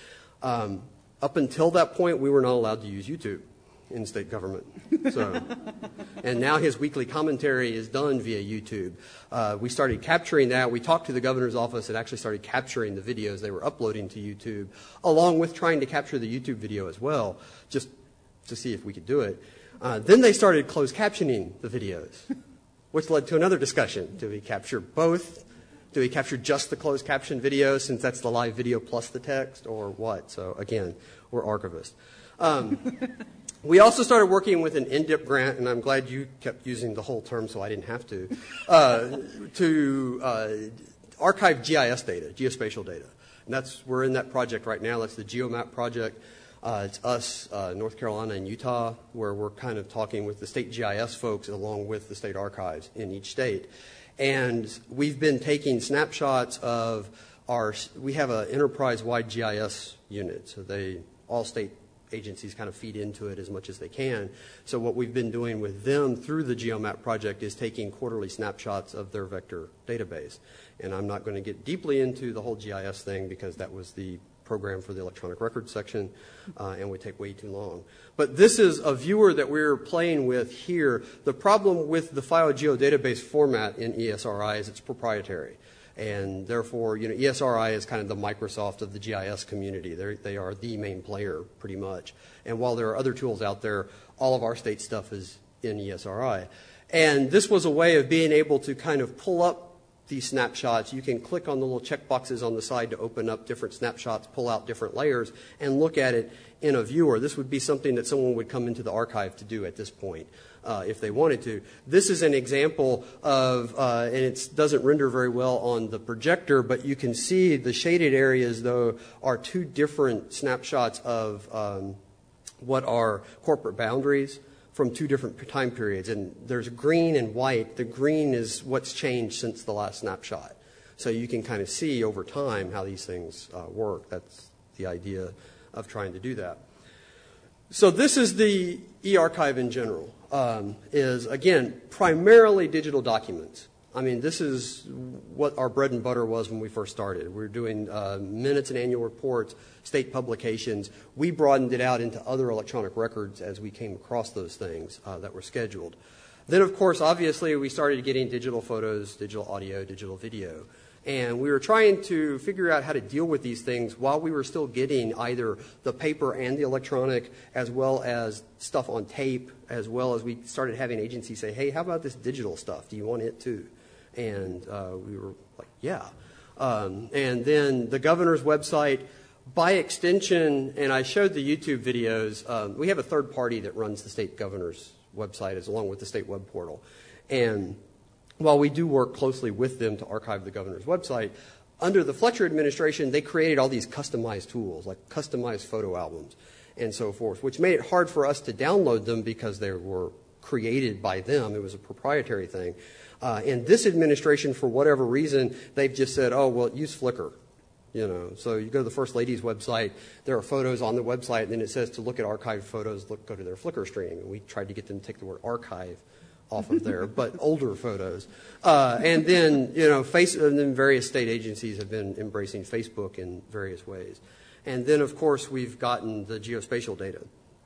Up until that point, we were not allowed to use YouTube in state government. So, and now his weekly commentary is done via YouTube. We started capturing that. We talked to the governor's office and actually started capturing the videos they were uploading to YouTube, along with trying to capture the YouTube video as well, just to see if we could do it. Then they started closed captioning the videos, which led to another discussion. Do we capture both? Do we capture just the closed caption video since that's the live video plus the text, or what? So again, we're archivists. We also started working with an NDIP grant, and I'm glad you kept using the whole term so I didn't have to archive GIS data, geospatial data. And we're in that project right now. That's the GeoMap project. It's us, North Carolina and Utah, where we're kind of talking with the state GIS folks along with the state archives in each state. And we've been taking snapshots of we have an enterprise-wide GIS unit, so all state agencies kind of feed into it as much as they can. So what we've been doing with them through the GeoMap project is taking quarterly snapshots of their vector database. And I'm not going to get deeply into the whole GIS thing because that was the program for the electronic records section, and would take way too long. But this is a viewer that we're playing with here. The problem with the file geodatabase format in ESRI is it's proprietary. And therefore, ESRI is kind of the Microsoft of the GIS community. They are the main player, pretty much. And while there are other tools out there, all of our state stuff is in ESRI. And this was a way of being able to kind of pull up these snapshots. You can click on the little check boxes on the side to open up different snapshots, pull out different layers, and look at it in a viewer. This would be something that someone would come into the archive to do at this point if they wanted to. This is an example of, and it doesn't render very well on the projector, but you can see the shaded areas, though, are two different snapshots of what are corporate boundaries from two different time periods. And there's green and white. The green is what's changed since the last snapshot. So you can kind of see over time how these things work. That's the idea of trying to do that. So this is the eArchive in general, is, again, primarily digital documents. I mean, this is what our bread and butter was when we first started. We were doing minutes and annual reports, state publications. We broadened it out into other electronic records as we came across those things that were scheduled. Then, of course, obviously, we started getting digital photos, digital audio, digital video. And we were trying to figure out how to deal with these things while we were still getting either the paper and the electronic, as well as stuff on tape, as well as we started having agencies say, hey, how about this digital stuff? Do you want it too? And we were like, yeah. And then the governor's website, by extension, and I showed the YouTube videos, we have a third party that runs the state governor's website along with the state web portal. And while we do work closely with them to archive the governor's website, under the Fletcher administration, they created all these customized tools, like customized photo albums and so forth, which made it hard for us to download them because they were created by them. It was a proprietary thing. And this administration, for whatever reason, they've just said, oh, well, use Flickr. You know, so you go to the First Lady's website, there are photos on the website, and then it says to look at archived photos, go to their Flickr stream. And we tried to get them to take the word archive off of there, but older photos. And then, you know, and then various state agencies have been embracing Facebook in various ways. And then, of course, we've gotten the geospatial data.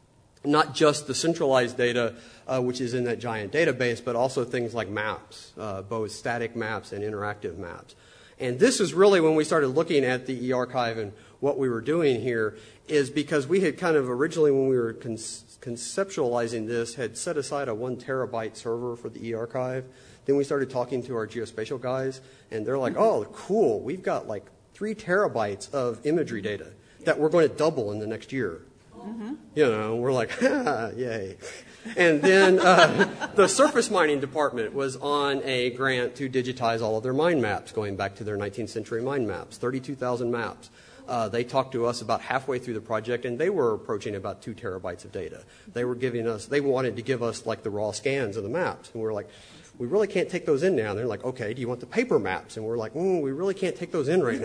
Not just the centralized data, which is in that giant database, but also things like maps, both static maps and interactive maps. And this is really when we started looking at the eArchive and what we were doing here, is because we had kind of originally, when we were conceptualizing this, had set aside a 1 terabyte server for the eArchive. Then we started talking to our geospatial guys, and they're like, oh, cool, we've got like 3 terabytes of imagery data that we're going to double in the next year. Mm-hmm. You know, we're like, yay. And then the surface mining department was on a grant to digitize all of their mine maps, going back to their 19th century mine maps, 32,000 maps. They talked to us about halfway through the project, and they were approaching about 2 terabytes of data. They wanted to give us like the raw scans of the maps. And we were like, we really can't take those in now. And they're like, okay, do you want the paper maps? And we're like, we really can't take those in right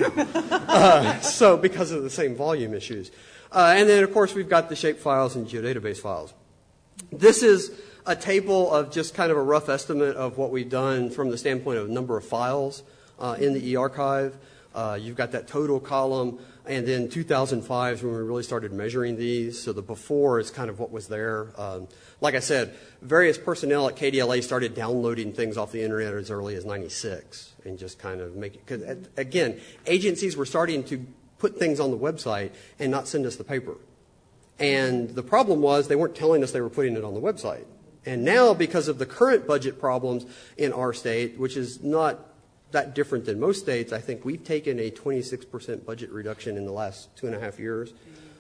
now. So because of the same volume issues. And then, of course, we've got the shape files and geodatabase files. This is a table of just kind of a rough estimate of what we've done from the standpoint of number of files in the eArchive. You've got that total column, and then 2005 is when we really started measuring these. So the before is kind of what was there. Like I said, various personnel at KDLA started downloading things off the internet as early as 96 and just kind of make it. Because, again, agencies were starting to put things on the website and not send us the paper. And the problem was they weren't telling us they were putting it on the website. And now, because of the current budget problems in our state, which is not that different than most states, I think we've taken a 26% budget reduction in the last 2.5 years.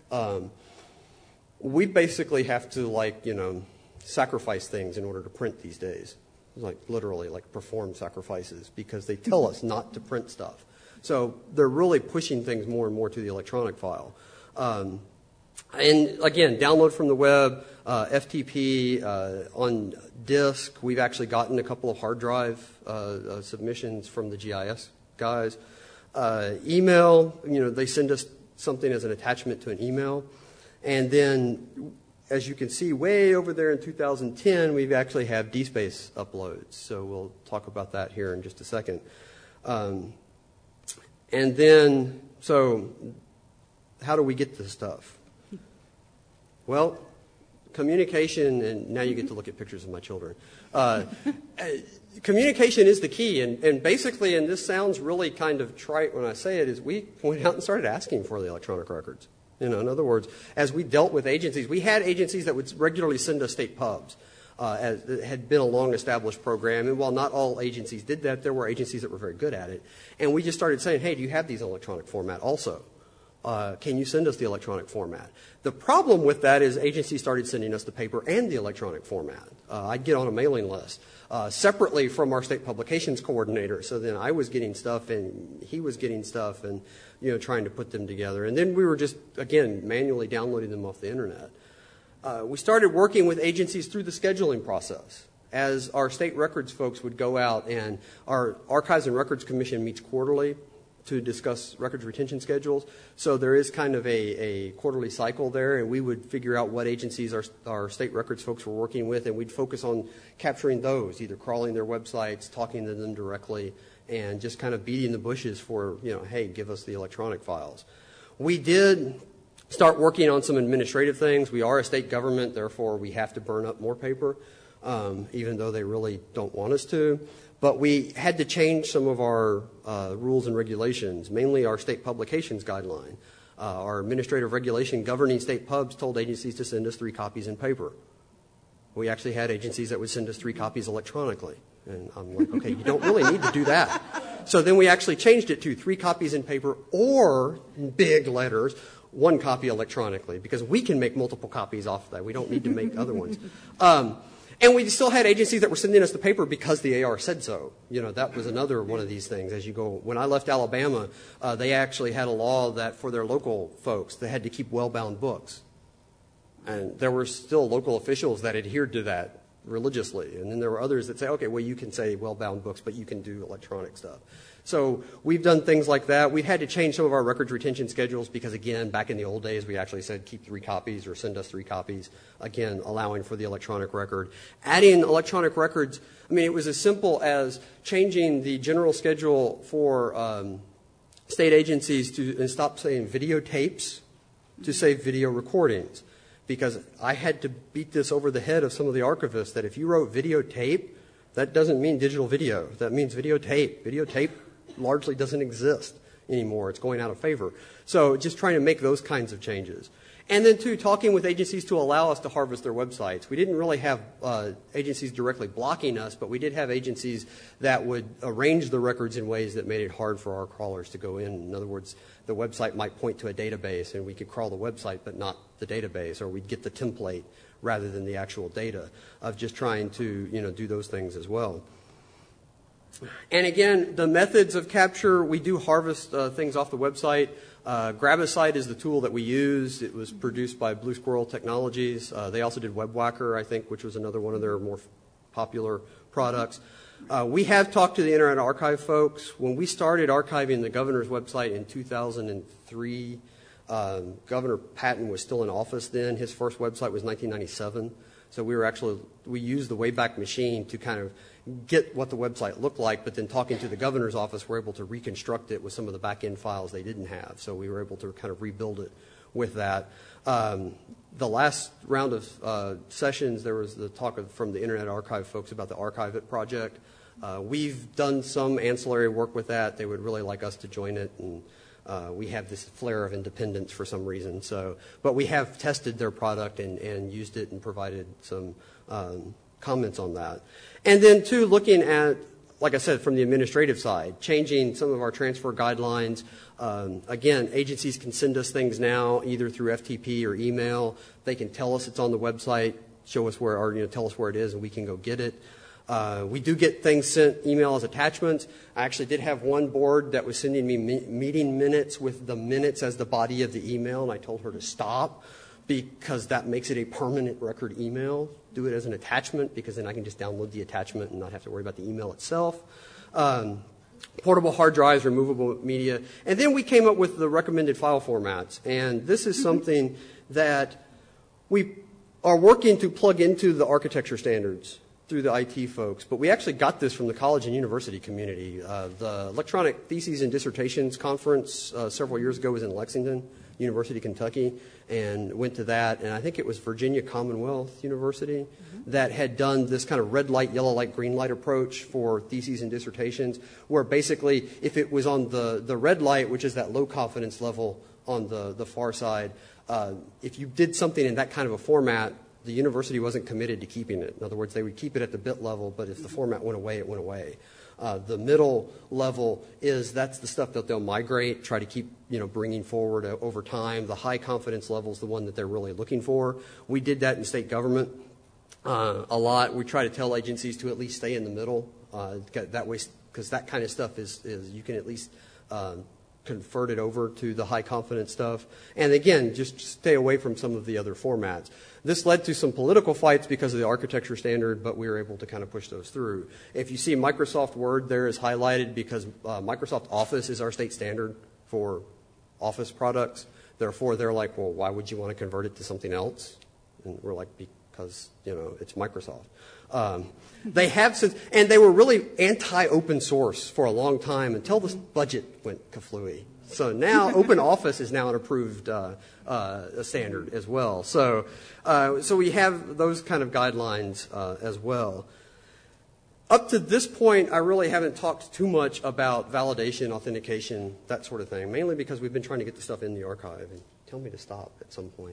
We basically have to, sacrifice things in order to print these days. Literally, perform sacrifices because they tell us not to print stuff. So they're really pushing things more and more to the electronic file. And again, download from the web, FTP, on disk. We've actually gotten a couple of hard drive submissions from the GIS guys. Email, they send us something as an attachment to an email. And then, as you can see, way over there in 2010, we've actually have DSpace uploads. So we'll talk about that here in just a second. And then, so how do we get this stuff? Well, communication, and now you get to look at pictures of my children. Communication is the key, and basically, and this sounds really kind of trite when I say it, is we went out and started asking for the electronic records. In other words, as we dealt with agencies, we had agencies that would regularly send us state pubs. as it had been a long-established program. And while not all agencies did that, there were agencies that were very good at it. And we just started saying, hey, do you have these in electronic format also? Can you send us the electronic format? The problem with that is agencies started sending us the paper and the electronic format. I'd get on a mailing list separately from our state publications coordinator. So then I was getting stuff and he was getting stuff and, trying to put them together. And then we were just, again, manually downloading them off the internet. We started working with agencies through the scheduling process. As our state records folks would go out, and our Archives and Records Commission meets quarterly to discuss records retention schedules. So there is kind of a quarterly cycle there, and we would figure out what agencies our state records folks were working with, and we'd focus on capturing those, either crawling their websites, talking to them directly, and just kind of beating the bushes for, hey, give us the electronic files. We did start working on some administrative things. We are a state government, therefore we have to burn up more paper, even though they really don't want us to. But we had to change some of our rules and regulations, mainly our state publications guideline. Our administrative regulation governing state pubs told agencies to send us 3 copies in paper. We actually had agencies that would send us 3 copies electronically. And I'm like, okay, you don't really need to do that. So then we actually changed it to 3 copies in paper or, in big letters, 1 copy electronically, because we can make multiple copies off of that. We don't need to make other ones. And we still had agencies that were sending us the paper because the AR said so. That was another one of these things as you go. When I left Alabama, they actually had a law that for their local folks, they had to keep well-bound books. And there were still local officials that adhered to that religiously. And then there were others that say, okay, well, you can say well-bound books, but you can do electronic stuff. So we've done things like that. We've had to change some of our records retention schedules because, again, back in the old days, we actually said keep 3 copies or send us 3 copies, again, allowing for the electronic record. Adding electronic records, it was as simple as changing the general schedule for state agencies to stop saying videotapes to say video recordings. Because I had to beat this over the head of some of the archivists that if you wrote videotape, that doesn't mean digital video. That means videotape. Videotape largely doesn't exist anymore. It's going out of favor. So just trying to make those kinds of changes. And then, too, talking with agencies to allow us to harvest their websites. We didn't really have agencies directly blocking us, but we did have agencies that would arrange the records in ways that made it hard for our crawlers to go in. In other words, the website might point to a database, and we could crawl the website but not the database, or we'd get the template rather than the actual data of just trying to do those things as well. And again, the methods of capture, we do harvest things off the website. Grabasite is the tool that we use. It was produced by Blue Squirrel Technologies. They also did WebWhacker, I think, which was another one of their more popular products. We have talked to the Internet Archive folks. When we started archiving the governor's website in 2003, Governor Patton was still in office then. His first website was 1997. So we used the Wayback Machine to kind of get what the website looked like, but then talking to the governor's office, we're able to reconstruct it with some of the back-end files they didn't have. So we were able to kind of rebuild it with that. The last round of sessions, there was the talk from the Internet Archive folks about the Archive It project. We've done some ancillary work with that. They would really like us to join it, and we have this flair of independence for some reason. But we have tested their product and used it and provided some comments on that. And then, too, looking at, like I said, from the administrative side, changing some of our transfer guidelines. Again, agencies can send us things now either through FTP or email. They can tell us it's on the website, show us where, or tell us where it is, and we can go get it. We do get things sent email as attachments. I actually did have one board that was sending me meeting minutes with the minutes as the body of the email, and I told her to stop because that makes it a permanent record email. Do it as an attachment because then I can just download the attachment and not have to worry about the email itself. Portable hard drives, removable media. And then we came up with the recommended file formats. And this is something that we are working to plug into the architecture standards through the IT folks, but we actually got this from the college and university community. The Electronic Theses and Dissertations Conference several years ago was in Lexington, University of Kentucky, and went to that, and I think it was Virginia Commonwealth University that had done this kind of red light, yellow light, green light approach for theses and dissertations, where basically if it was on the red light, which is that low confidence level on the far side, if you did something in that kind of a format, the university wasn't committed to keeping it. In other words, they would keep it at the bit level, but if the format went away, it went away. The middle level that's the stuff that they'll migrate, try to keep bringing forward over time. The high confidence level is the one that they're really looking for. We did that in state government a lot. We try to tell agencies to at least stay in the middle that way, because that kind of stuff is you can at least convert it over to the high confidence stuff. And again, just stay away from some of the other formats. This led to some political fights because of the architecture standard, but we were able to kind of push those through. If you see Microsoft Word there is highlighted because Microsoft Office is our state standard for Office products. Therefore, they're like, well, why would you want to convert it to something else? And we're like, because, it's Microsoft. They have since, and they were really anti-open source for a long time until the budget went kaflooey. So now Open Office is now an approved standard as well. So we have those kind of guidelines as well. Up to this point, I really haven't talked too much about validation, authentication, that sort of thing, mainly because we've been trying to get the stuff in the archive. And tell me to stop at some point.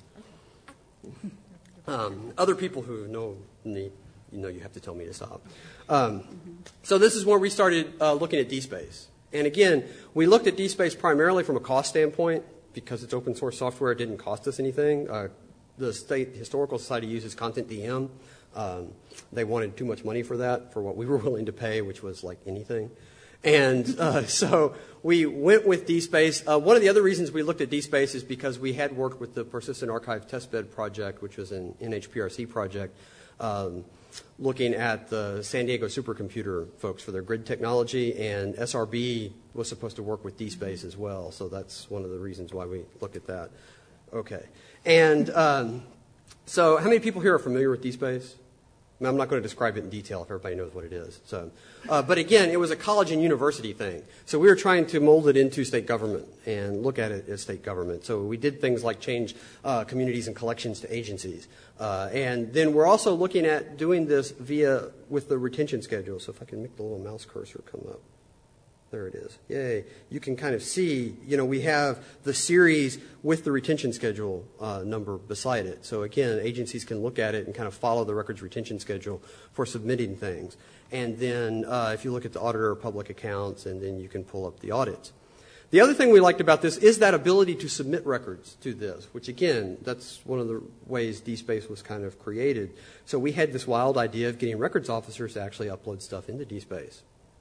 So. Other people who know me, you have to tell me to stop. So this is where we started looking at DSpace. And again, we looked at DSpace primarily from a cost standpoint because it's open source software. It didn't cost us anything. The State Historical Society uses ContentDM. They wanted too much money for that, for what we were willing to pay, which was like anything. And so we went with DSpace. One of the other reasons we looked at DSpace is because we had worked with the Persistent Archive Testbed project, which was an NHPRC project, looking at the San Diego supercomputer folks for their grid technology, and SRB was supposed to work with DSpace as well. So that's one of the reasons why we looked at that. Okay. And so how many people here are familiar with DSpace? I'm not going to describe it in detail if everybody knows what it is. So, but again, it was a college and university thing. So we were trying to mold it into state government and look at it as state government. So we did things like change communities and collections to agencies. And then we're also looking at doing this with the retention schedule. So if I can make the little mouse cursor come up. There it is. Yay. You can kind of see, we have the series with the retention schedule number beside it. So again, agencies can look at it and kind of follow the records retention schedule for submitting things. And then if you look at the auditor of public accounts, and then you can pull up the audits. The other thing we liked about this is that ability to submit records to this, which again, that's one of the ways DSpace was kind of created. So we had this wild idea of getting records officers to actually upload stuff into DSpace.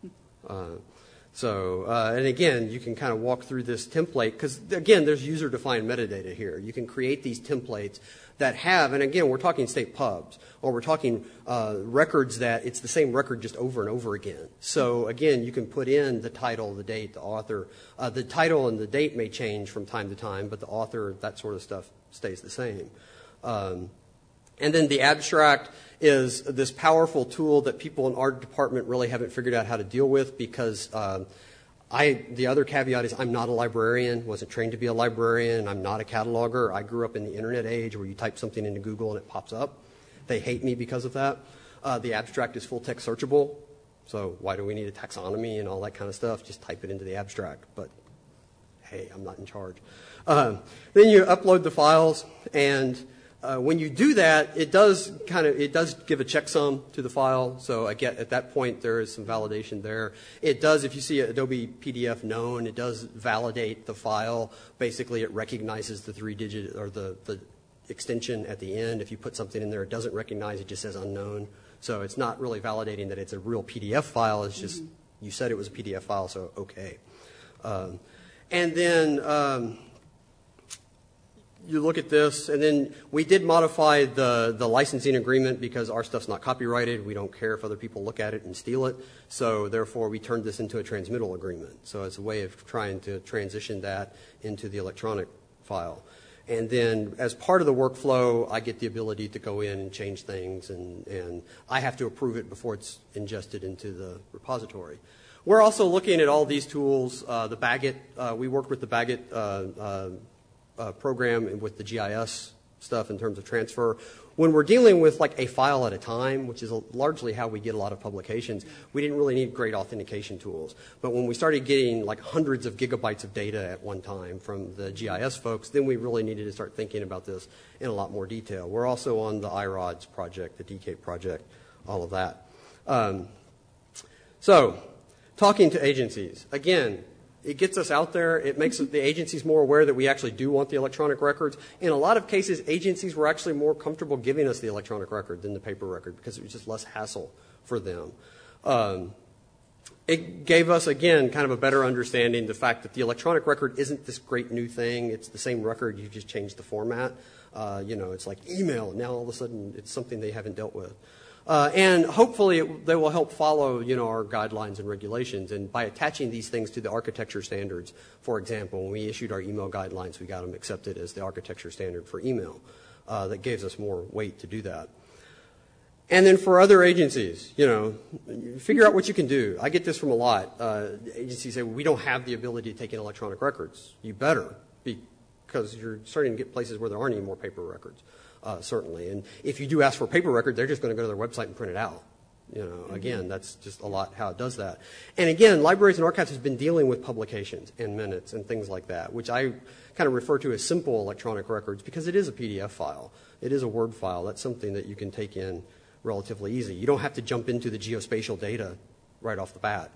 And again, you can kind of walk through this template because, again, there's user-defined metadata here. You can create these templates that have, and again, we're talking state pubs, or we're talking records that it's the same record just over and over again. So, again, you can put in the title, the date, the author. The title and the date may change from time to time, but the author, that sort of stuff stays the same. And then the abstract is this powerful tool that people in our department really haven't figured out how to deal with because the other caveat is I'm not a librarian, wasn't trained to be a librarian, I'm not a cataloger. I grew up in the internet age where you type something into Google and it pops up. They hate me because of that. The abstract is full text searchable, so why do we need a taxonomy and all that kind of stuff? Just type it into the abstract, but hey, I'm not in charge. Then you upload the files, and when you do that, it does give a checksum to the file. So again, at that point, there is some validation there. It does, if you see Adobe PDF known, it does validate the file. Basically, it recognizes the 3-digit or the extension at the end. If you put something in there it doesn't recognize, it just says unknown. So it's not really validating that it's a real PDF file. It's just you said it was a PDF file, so okay. And then you look at this, and then we did modify the licensing agreement because our stuff's not copyrighted. We don't care if other people look at it and steal it. So therefore, we turned this into a transmittal agreement. So it's a way of trying to transition that into the electronic file. And then as part of the workflow, I get the ability to go in and change things, and I have to approve it before it's ingested into the repository. We're also looking at all these tools, the Bagot. We worked with the Bagot program with the GIS stuff in terms of transfer. When we're dealing with like a file at a time, which is largely how we get a lot of publications, we didn't really need great authentication tools. But when we started getting like hundreds of gigabytes of data at one time from the GIS folks, then we really needed to start thinking about this in a lot more detail. We're also on the IRODS project, the DCAPE project, all of that. So, talking to agencies. Again, it gets us out there. It makes the agencies more aware that we actually do want the electronic records. In a lot of cases, agencies were actually more comfortable giving us the electronic record than the paper record because it was just less hassle for them. It gave us, again, kind of a better understanding the fact that the electronic record isn't this great new thing. It's the same record. You just changed the format. It's like email. Now all of a sudden it's something they haven't dealt with. And hopefully they will help follow, our guidelines and regulations. And by attaching these things to the architecture standards, for example, when we issued our email guidelines, we got them accepted as the architecture standard for email. That gives us more weight to do that. And then for other agencies, figure out what you can do. I get this from a lot. Agencies say, well, we don't have the ability to take in electronic records. You better, because you're starting to get places where there aren't any more paper records. Certainly. And if you do ask for a paper record, they're just going to go to their website and print it out. Again, that's just a lot how it does that. And again, Libraries and Archives has been dealing with publications and minutes and things like that, which I kind of refer to as simple electronic records because it is a PDF file. It is a Word file. That's something that you can take in relatively easy. You don't have to jump into the geospatial data right off the bat.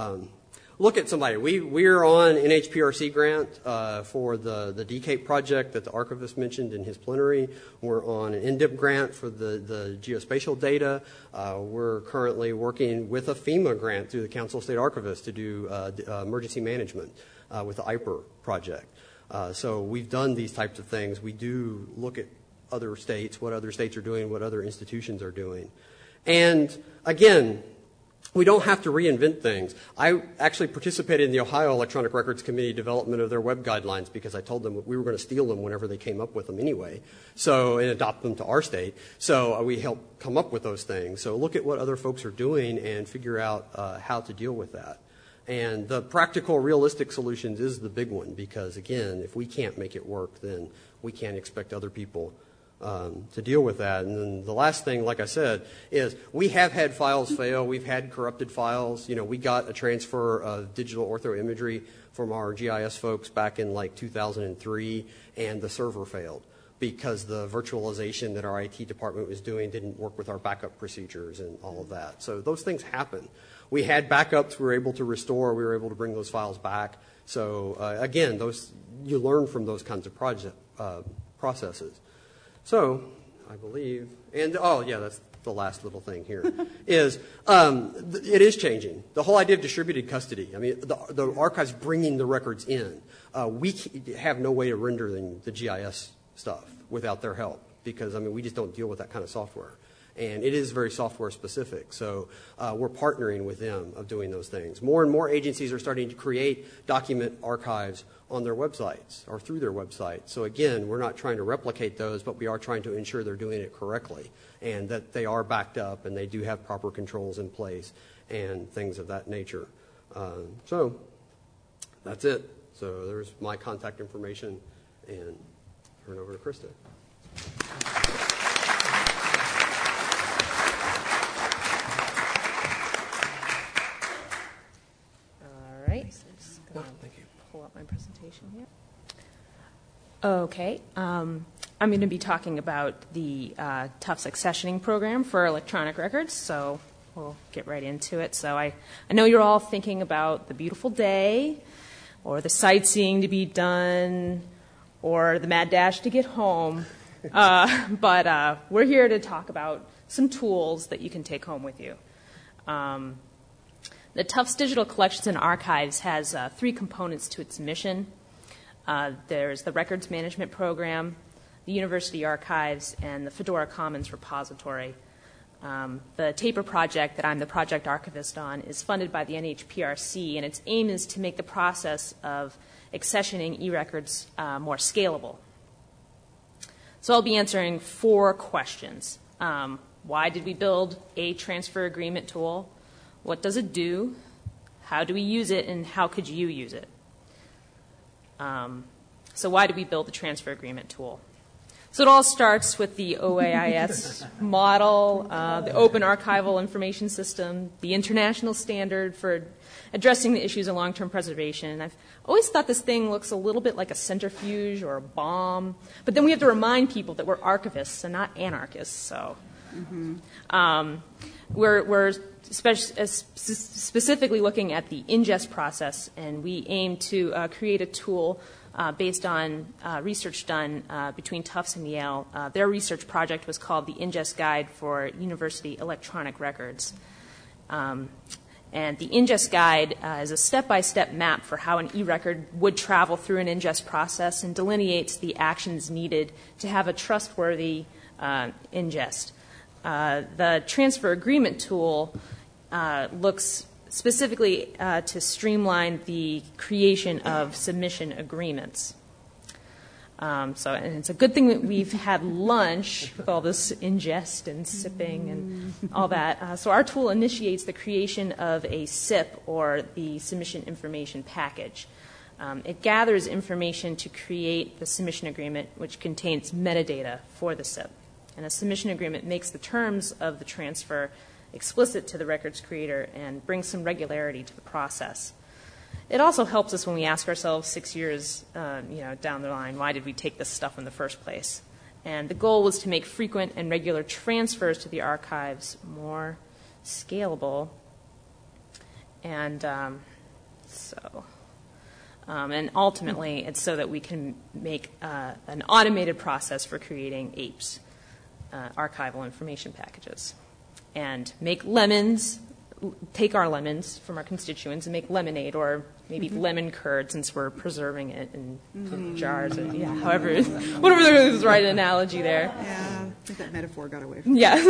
Look at somebody. We're on NHPRC grant for the DCAPE project that the archivist mentioned in his plenary. We're on an NDIP grant for the geospatial data. We're currently working with a FEMA grant through the Council of State Archivists to do emergency management with the IPER project. So we've done these types of things. We do look at other states, what other states are doing, what other institutions are doing. And again, we don't have to reinvent things. I actually participated in the Ohio Electronic Records Committee development of their web guidelines because I told them we were going to steal them whenever they came up with them anyway, and adopt them to our state. So we helped come up with those things. So look at what other folks are doing and figure out how to deal with that. And the practical, realistic solutions is the big one because, again, if we can't make it work, then we can't expect other people to deal with that. And then the last thing, like I said, is we have had files fail. We've had corrupted files. We got a transfer of digital orthoimagery from our GIS folks back in like 2003, and the server failed because the virtualization that our IT department was doing didn't work with our backup procedures and all of that. So those things happen. We had backups we were able to restore. We were able to bring those files back. So, again, you learn from those kinds of processes. So, I believe, and that's the last little thing here, is it is changing. The whole idea of distributed custody, I mean, the archive's bringing the records in. We have no way of rendering the GIS stuff without their help because, we just don't deal with that kind of software. And it is very software specific. So we're partnering with them of doing those things. More and more agencies are starting to create document archives on their websites or through their website. So again, we're not trying to replicate those, but we are trying to ensure they're doing it correctly and that they are backed up and they do have proper controls in place and things of that nature. So that's it. So there's my contact information, and turn over to Krista. Thank you. Pull up my presentation here. Okay. I'm going to be talking about the Tufts accessioning program for electronic records, so we'll get right into it. So I know you're all thinking about the beautiful day or the sightseeing to be done or the mad dash to get home, but we're here to talk about some tools that you can take home with you. The Tufts Digital Collections and Archives has three components to its mission. There's the Records Management Program, the University Archives, and the Fedora Commons Repository. The TAPER project that I'm the project archivist on is funded by the NHPRC, and its aim is to make the process of accessioning e-records more scalable. So I'll be answering 4 questions. Why did we build a transfer agreement tool? What does it do? How do we use it, and how could you use it? So why did we build the transfer agreement tool? So it all starts with the OAIS model, the Open Archival Information System, the international standard for addressing the issues of long-term preservation. And I've always thought this thing looks a little bit like a centrifuge or a bomb, but then we have to remind people that we're archivists and not anarchists. So we're specifically looking at the ingest process, and we aim to create a tool based on research done between Tufts and Yale. Their research project was called the Ingest Guide for University Electronic Records. And the Ingest Guide is a step-by-step map for how an e-record would travel through an ingest process and delineates the actions needed to have a trustworthy ingest. The transfer agreement tool looks specifically to streamline the creation of submission agreements. And it's a good thing that we've had lunch with all this ingest and sipping and all that. So our tool initiates the creation of a SIP, or the Submission Information Package. It gathers information to create the submission agreement, which contains metadata for the SIP. And a submission agreement makes the terms of the transfer explicit to the record's creator and brings some regularity to the process. It also helps us when we ask ourselves 6 years down the line, why did we take this stuff in the first place? And the goal was to make frequent and regular transfers to the archives more scalable. And and ultimately, it's so that we can make an automated process for creating AIPs, archival information packages, and make lemons, take our lemons from our constituents and make lemonade, or maybe lemon curd, since we're preserving it in jars. Or, whatever is the right analogy there. Yeah, I think that metaphor got away from me. Yeah.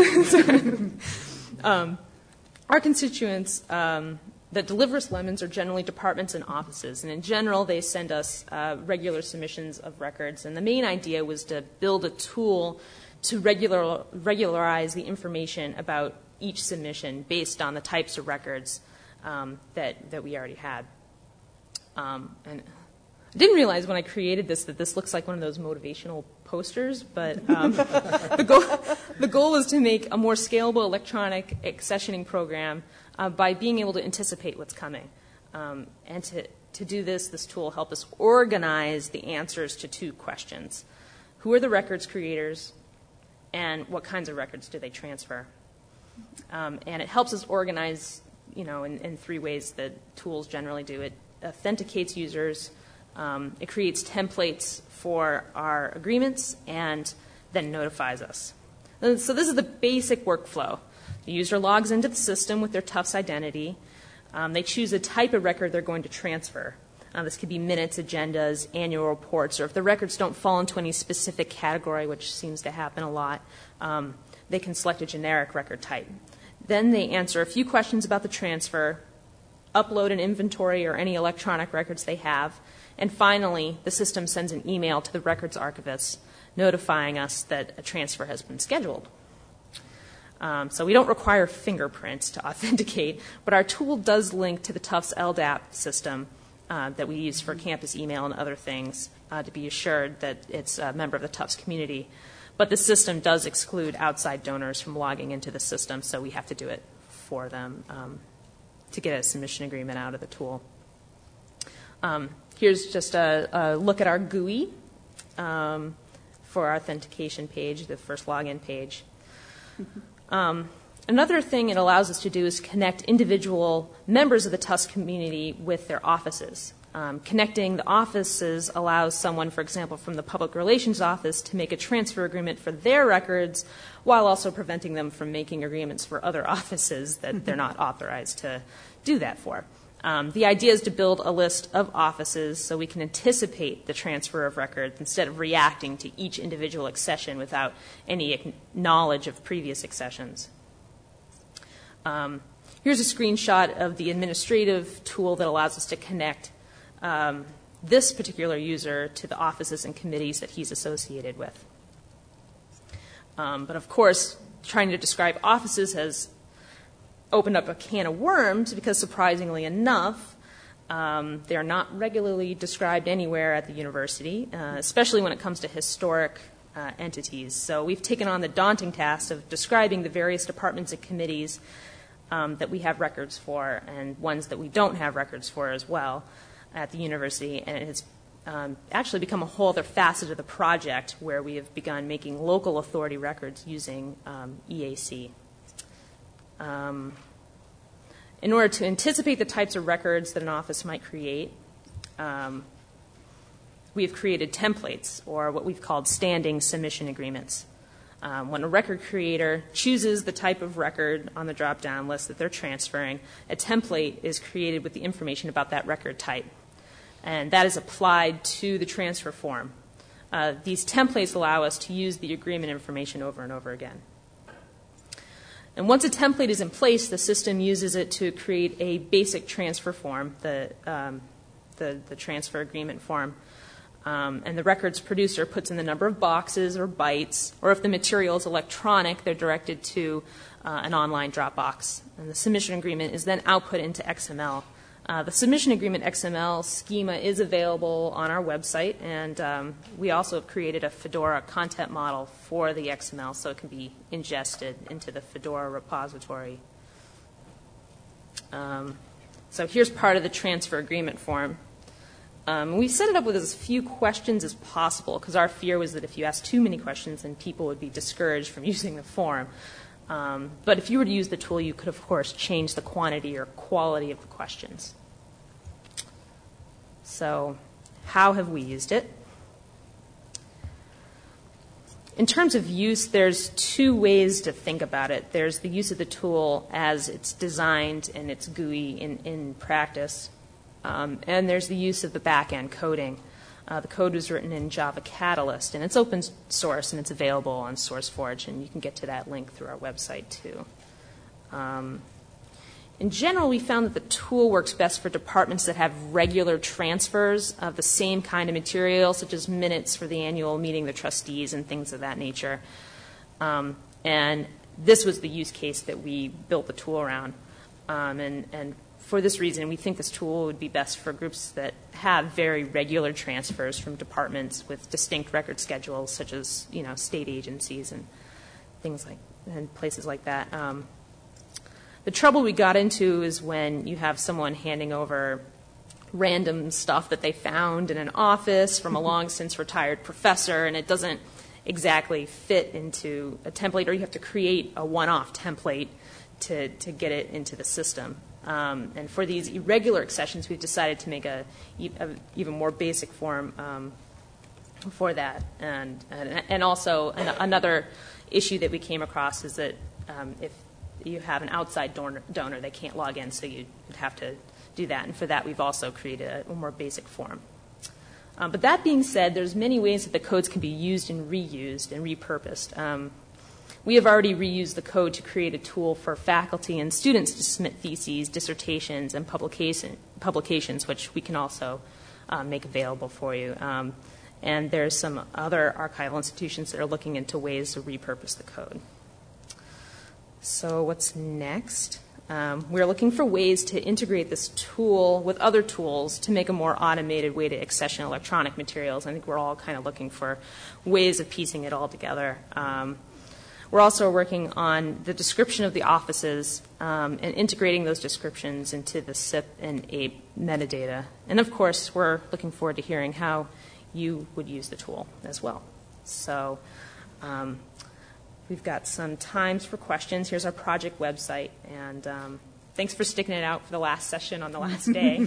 Our constituents that deliver us lemons are generally departments and offices, and in general they send us regular submissions of records. And the main idea was to build a tool to regularize the information about each submission based on the types of records that we already had. And I didn't realize when I created this that this looks like one of those motivational posters, but the goal is to make a more scalable electronic accessioning program by being able to anticipate what's coming. And to do this tool will help us organize the answers to two questions. Who are the records creators, and what kinds of records do they transfer? And it helps us organize, in three ways that tools generally do. It authenticates users, it creates templates for our agreements, and then notifies us. And so this is the basic workflow. The user logs into the system with their Tufts identity. They choose a type of record they're going to transfer. This could be minutes, agendas, annual reports, or if the records don't fall into any specific category, which seems to happen a lot, they can select a generic record type. Then they answer a few questions about the transfer, upload an inventory or any electronic records they have, and finally, the system sends an email to the records archivist notifying us that a transfer has been scheduled. So we don't require fingerprints to authenticate, but our tool does link to the Tufts LDAP system that we use for campus email and other things to be assured that it's a member of the Tufts community. But the system does exclude outside donors from logging into the system, so we have to do it for them to get a submission agreement out of the tool. Here's just a look at our GUI for our authentication page, the first login page. Another thing it allows us to do is connect individual members of the Tufts community with their offices. Connecting the offices allows someone, for example, from the Public Relations Office to make a transfer agreement for their records while also preventing them from making agreements for other offices that they're not authorized to do that for. The idea is to build a list of offices so we can anticipate the transfer of records instead of reacting to each individual accession without any knowledge of previous accessions. Here's a screenshot of the administrative tool that allows us to connect this particular user to the offices and committees that he's associated with. But of course, trying to describe offices has opened up a can of worms because, surprisingly enough, they're not regularly described anywhere at the university, especially when it comes to historic entities. So we've taken on the daunting task of describing the various departments and committees that we have records for and ones that we don't have records for as well at the university. And it has actually become a whole other facet of the project where we have begun making local authority records using EAC. In order to anticipate the types of records that an office might create, we have created templates, or what we've called standing submission agreements. When a record creator chooses the type of record on the drop-down list that they're transferring, a template is created with the information about that record type. And that is applied to the transfer form. These templates allow us to use the agreement information over and over again. And once a template is in place, the system uses it to create a basic transfer form, the transfer agreement form. And the records producer puts in the number of boxes or bytes, or if the material is electronic, they're directed to an online Dropbox. And the submission agreement is then output into XML. The submission agreement XML schema is available on our website, and we also have created a Fedora content model for the XML so it can be ingested into the Fedora repository. So here's part of the transfer agreement form. We set it up with as few questions as possible because our fear was that if you asked too many questions, then people would be discouraged from using the form. But if you were to use the tool, you could, of course, change the quantity or quality of the questions. So how have we used it? In terms of use, there's two ways to think about it. There's the use of the tool as it's designed and it's GUI in practice. And there's the use of the back-end coding. The code was written in Java Catalyst, and it's open source, and it's available on SourceForge, and you can get to that link through our website, too. In general, we found that the tool works best for departments that have regular transfers of the same kind of material, such as minutes for the annual meeting of the trustees and things of that nature. And this was the use case that we built the tool around. And for this reason, we think this tool would be best for groups that have very regular transfers from departments with distinct record schedules, such as state agencies and things like and places like that. The trouble we got into is when you have someone handing over random stuff that they found in an office from a long since retired professor, and it doesn't exactly fit into a template, or you have to create a one-off template to get it into the system. And for these irregular accessions, we've decided to make a even more basic form for that. And also another issue that we came across is that if you have an outside donor, they can't log in, so you'd have to do that. And for that, we've also created a more basic form. But that being said, there's many ways that the codes can be used and reused and repurposed. We have already reused the code to create a tool for faculty and students to submit theses, dissertations, and publications, which we can also make available for you. And there's some other archival institutions that are looking into ways to repurpose the code. So what's next? We're looking for ways to integrate this tool with other tools to make a more automated way to accession electronic materials. I think we're all kind of looking for ways of piecing it all together. We're also working on the description of the offices and integrating those descriptions into the SIP and APE metadata. And, of course, we're looking forward to hearing how you would use the tool as well. So we've got some times for questions. Here's our project website. And thanks for sticking it out for the last session on the last day.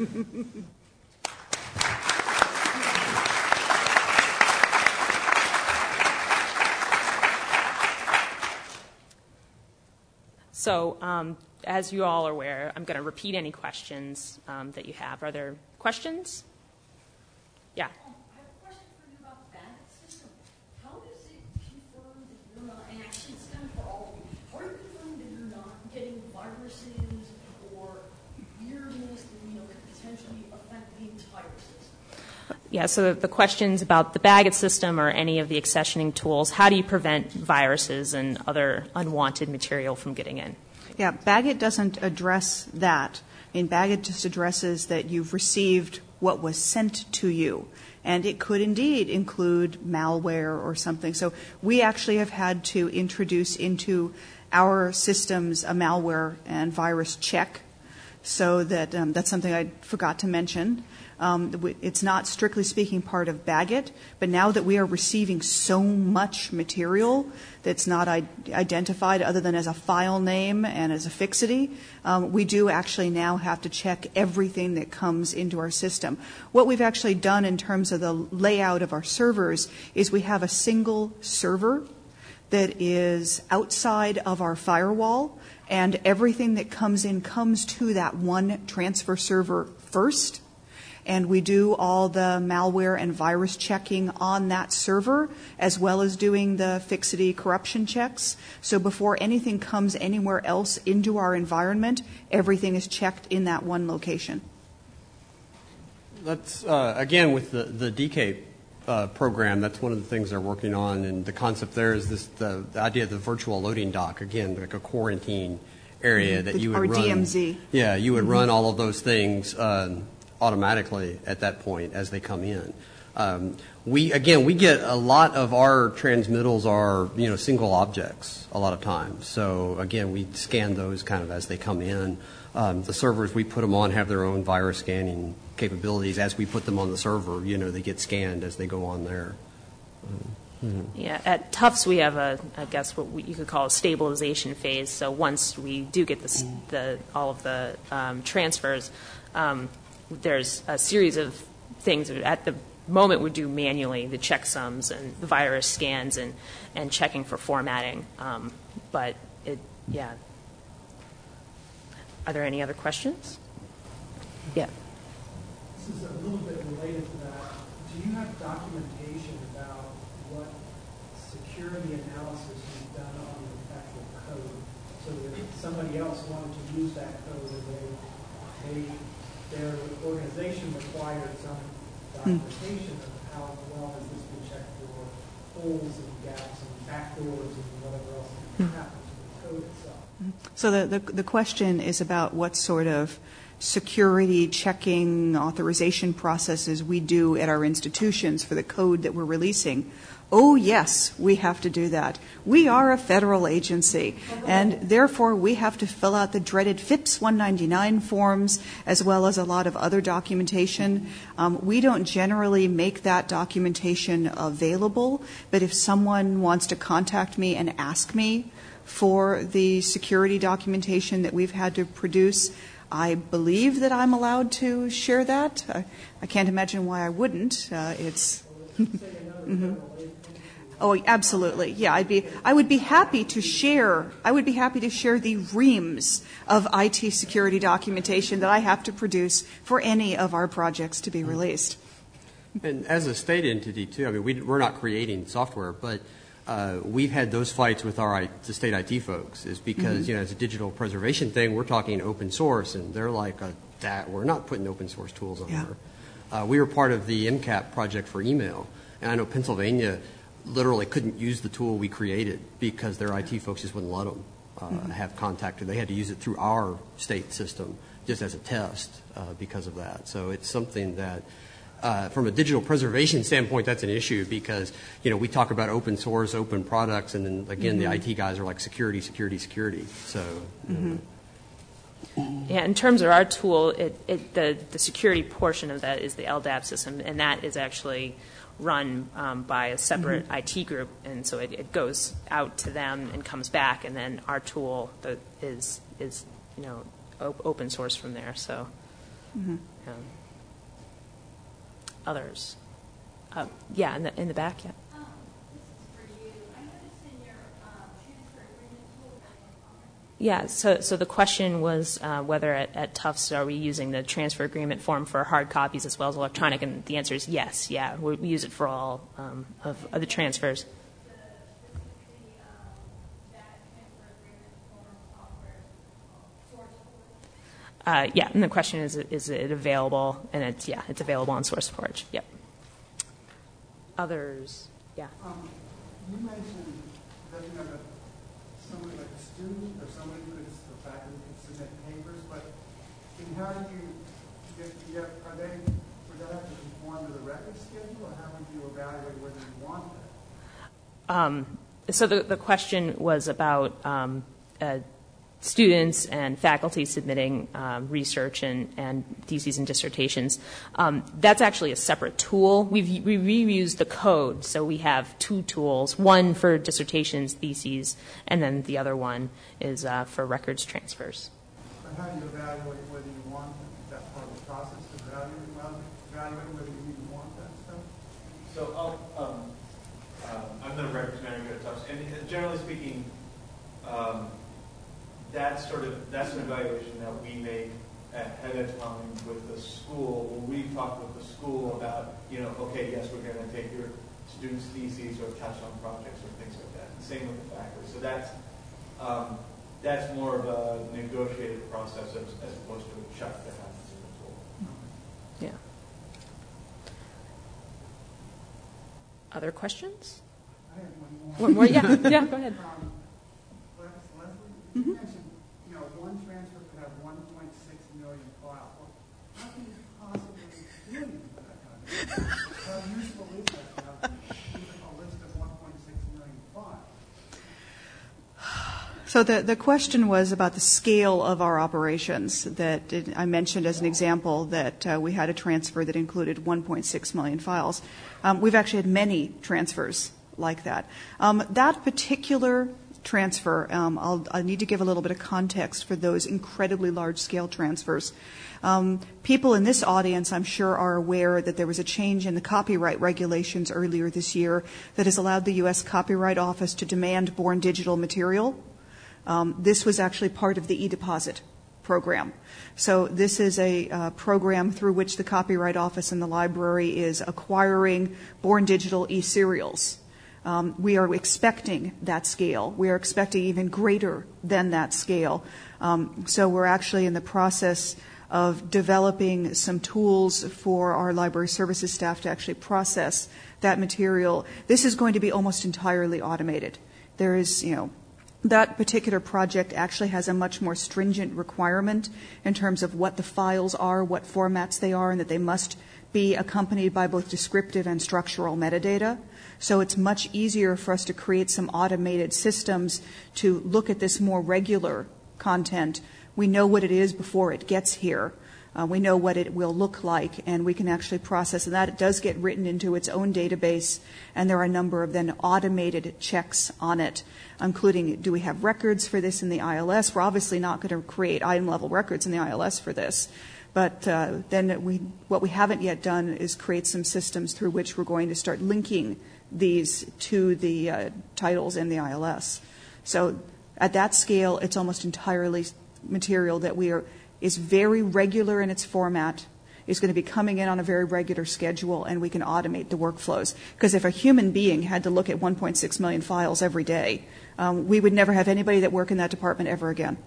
So as you all are aware, I'm going to repeat any questions that you have. Are there questions? Yeah. I have a question for you about the BAGIT system. How does it confirm that you're not, and actually it's kind of for all of you, how are you confirming that you're not getting viruses or weirdness that could potentially affect the entire system? Yeah, so the questions about the BAGIT system or any of the accessioning tools, how do you prevent viruses and other unwanted material from getting in? Yeah, BAGIT doesn't address that. I mean, BAGIT just addresses that you've received what was sent to you. And it could indeed include malware or something. So we actually have had to introduce into our systems a malware and virus check, so that that's something I forgot to mention. It's not strictly speaking part of Bagot, but now that we are receiving so much material that's not identified other than as a file name and as a fixity, we do actually now have to check everything that comes into our system. What we've actually done in terms of the layout of our servers is we have a single server that is outside of our firewall, and everything that comes in comes to that one transfer server first. And we do all the malware and virus checking on that server, as well as doing the fixity corruption checks. So before anything comes anywhere else into our environment, everything is checked in that one location. That's, again, with the DCAPE program, that's one of the things they're working on, and the concept there is the idea of the virtual loading dock, again, like a quarantine area that you would run. Or DMZ. Yeah, you would run all of those things automatically at that point as they come in. We get a lot of our transmittals are, single objects a lot of times. So again, we scan those kind of as they come in. The servers we put them on have their own virus scanning capabilities. As we put them on the server, they get scanned as they go on there. Yeah, at Tufts we have what you could call a stabilization phase. So once we do get all of the transfers, there's a series of things at the moment we do manually, the checksums and the virus scans and checking for formatting. Are there any other questions? Yeah. This is a little bit related to that. Do you have documentation about what security analysis you've done on the actual code, so that if somebody else wanted to use that code and their organization required some documentation of how well has this been checked for holes and gaps and backdoors and whatever else happens to the code itself? So the question is about what sort of security checking authorization processes we do at our institutions for the code that we're releasing. Oh, yes, we have to do that. We are a federal agency, and therefore we have to fill out the dreaded FIPS 199 forms, as well as a lot of other documentation. We don't generally make that documentation available, but if someone wants to contact me and ask me for the security documentation that we've had to produce, I believe that I'm allowed to share that. I can't imagine why I wouldn't. Oh, absolutely. Yeah, I would be happy to share the reams of IT security documentation that I have to produce for any of our projects to be released. And as a state entity too, I mean, we're not creating software, but we've had those fights with the state IT folks, is because, as a digital preservation thing, we're talking open source, and they're like, we're not putting open source tools on there. We were part of the MCAP project for email, and I know Pennsylvania literally couldn't use the tool we created because their IT folks just wouldn't let them have contact. They had to use it through our state system just as a test because of that. So it's something that from a digital preservation standpoint, that's an issue because, we talk about open source, open products, and then, again, the IT guys are like security, security, security. So, Yeah, in terms of our tool, the security portion of that is the LDAP system, and that is actually run by a separate IT group, and so it goes out to them and comes back, and then our tool is open source from there. So. Others? In the back, yeah. This is for you. I noticed in your transfer agreement tool. Yeah, so the question was whether at Tufts are we using the transfer agreement form for hard copies as well as electronic, and the answer is yes, yeah. We use it for all of the transfers. Yeah, and the question is it available? And it's available on SourceForge. Yep. Others? Yeah. You mentioned that somebody like a student or somebody could, the faculty could submit papers, but how do you get? Are they, for that have to conform to the record schedule, or how would you evaluate whether you want that? So the question was about students and faculty submitting research and theses and dissertations. That's actually a separate tool. We reused the code, so we have two tools, one for dissertations, theses, and then the other one is for records transfers. But how do you evaluate whether you want that part of the process to evaluate whether you even want that stuff? So I'm the records manager at Tufts, and generally speaking, that's an evaluation that we make ahead of time with the school. When we talk with the school about, okay, yes, we're going to take your students' theses or touch on projects or things like that. And same with the faculty. So that's more of a negotiated process as opposed to a check that happens in the tool. Yeah. Other questions? I have one more. One more? Yeah, go ahead. Leslie, you mentioned, one transfer could have 1.6 million files. Well, how can you possibly do anything with that kind of thing? How useful is that to have even a list of 1.6 million files? So the question was about the scale of our operations. I mentioned as an example that we had a transfer that included 1.6 million files. We've actually had many transfers like that. That particular transfer, I need to give a little bit of context for those incredibly large-scale transfers. People in this audience, I'm sure, are aware that there was a change in the copyright regulations earlier this year that has allowed the U.S. Copyright Office to demand born digital material. This was actually part of the eDeposit program. So this is a program through which the Copyright Office and the library is acquiring born digital e-serials. We are expecting that scale. We are expecting even greater than that scale. So we're actually in the process of developing some tools for our library services staff to actually process that material. This is going to be almost entirely automated. There is, that particular project actually has a much more stringent requirement in terms of what the files are, what formats they are, and that they must be accompanied by both descriptive and structural metadata. So it's much easier for us to create some automated systems to look at this more regular content. We know what it is before it gets here. We know what it will look like, and we can actually process that. It does get written into its own database, and there are a number of then automated checks on it, including do we have records for this in the ILS? We're obviously not going to create item-level records in the ILS for this. But then what we haven't yet done is create some systems through which we're going to start linking these to the titles in the ILS. So at that scale, it's almost entirely material that is very regular in its format, is going to be coming in on a very regular schedule, and we can automate the workflows. Because if a human being had to look at 1.6 million files every day, we would never have anybody that work in that department ever again.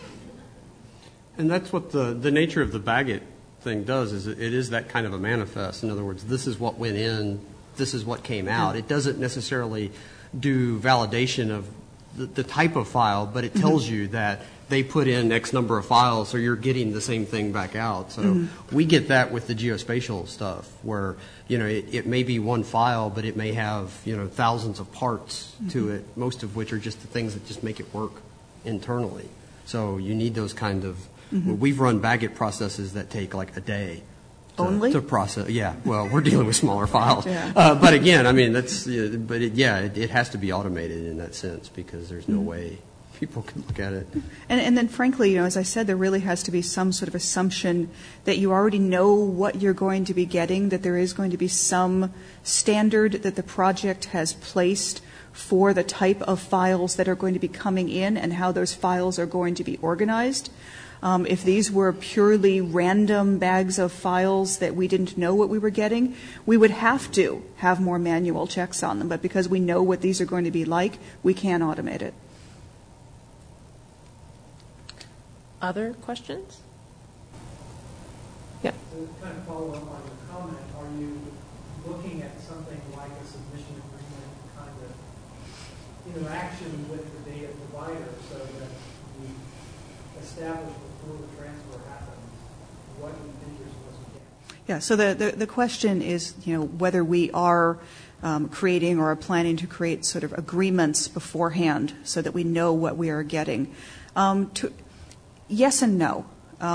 And that's what the nature of the Bagot thing does, is it is that kind of a manifest. In other words, this is what went in, this is what came out. It doesn't necessarily do validation of the type of file, but it tells you that they put in X number of files, so you're getting the same thing back out. So we get that with the geospatial stuff, where it may be one file, but it may have thousands of parts to it, most of which are just the things that just make it work internally. So you need those kind of. We've run Bagot processes that take like a day. To process, yeah. Well, we're dealing with smaller files, but again, I mean, it has to be automated in that sense, because there's no way people can look at it. And then, frankly, as I said, there really has to be some sort of assumption that you already know what you're going to be getting, that there is going to be some standard that the project has placed for the type of files that are going to be coming in and how those files are going to be organized. If these were purely random bags of files that we didn't know what we were getting, we would have to have more manual checks on them. But because we know what these are going to be like, we can automate it. Other questions? Yeah. To kind of follow up on your comment, are you looking at something like a submission agreement kind of interaction with the data provider, so that we establish before the transfer happens what you think you're supposed to get? Yeah, so the question is, whether we are creating or are planning to create sort of agreements beforehand so that we know what we are getting. Yes and no.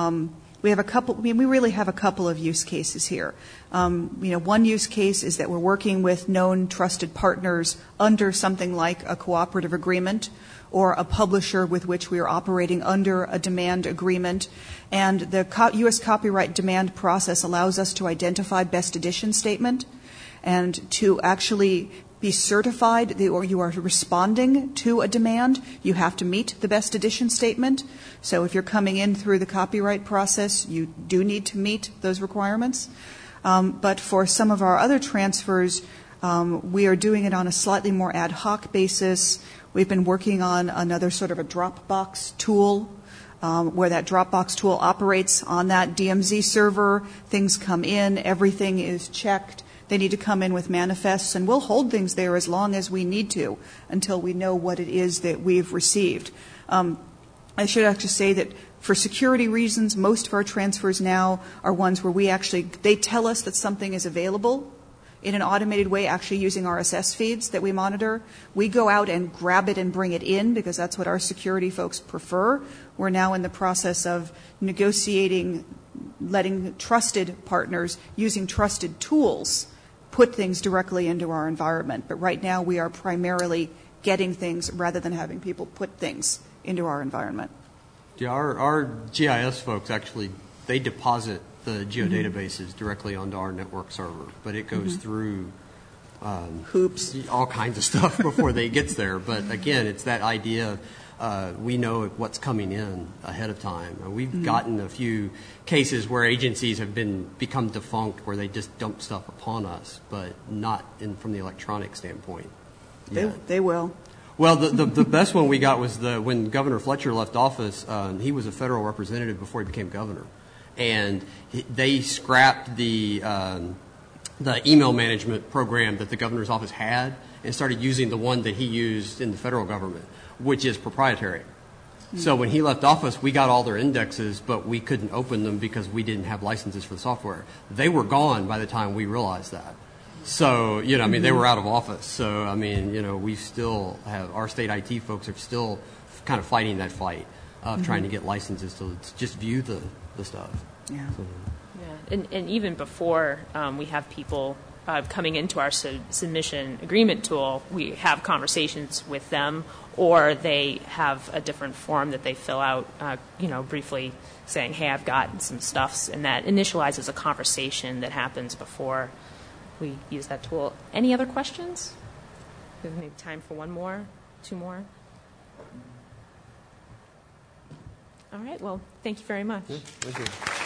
We really have a couple of use cases here. One use case is that we're working with known trusted partners under something like a cooperative agreement or a publisher with which we are operating under a demand agreement. And the U.S. copyright demand process allows us to identify best edition statement and to actually be certified or you are responding to a demand, you have to meet the best edition statement. So if you're coming in through the copyright process, you do need to meet those requirements. But for some of our other transfers, we are doing it on a slightly more ad hoc basis. We've been working on another sort of a Dropbox tool where that Dropbox tool operates on that DMZ server. Things come in, everything is checked. They need to come in with manifests, and we'll hold things there as long as we need to until we know what it is that we've received. I should actually say that for security reasons, most of our transfers now are ones where they tell us that something is available in an automated way, actually using RSS feeds that we monitor. We go out and grab it and bring it in because that's what our security folks prefer. We're now in the process of negotiating, letting trusted partners using trusted tools put things directly into our environment. But right now we are primarily getting things rather than having people put things into our environment. Yeah, our GIS folks actually, they deposit the geodatabases directly onto our network server, but it goes through hoops, all kinds of stuff before they gets there. But again, it's that idea we know what's coming in ahead of time. We've gotten a few cases where agencies have become defunct where they just dump stuff upon us, but not from the electronic standpoint. They will. Well, the best one we got was when Governor Fletcher left office. He was a federal representative before he became governor, and they scrapped the email management program that the governor's office had and started using the one that he used in the federal government, which is proprietary. So when he left office, we got all their indexes, but we couldn't open them because we didn't have licenses for the software. They were gone by the time we realized that. So, they were out of office. So, we still have, our state IT folks are still kind of fighting that fight of trying to get licenses to just view the stuff. Yeah. So. Yeah. And even before we have people coming into our submission agreement tool, we have conversations with them, or they have a different form that they fill out, briefly saying, hey, I've got some stuffs, and that initializes a conversation that happens before we use that tool. Any other questions? We have time for one more, two more. All right, well, thank you very much. Yeah, thank you.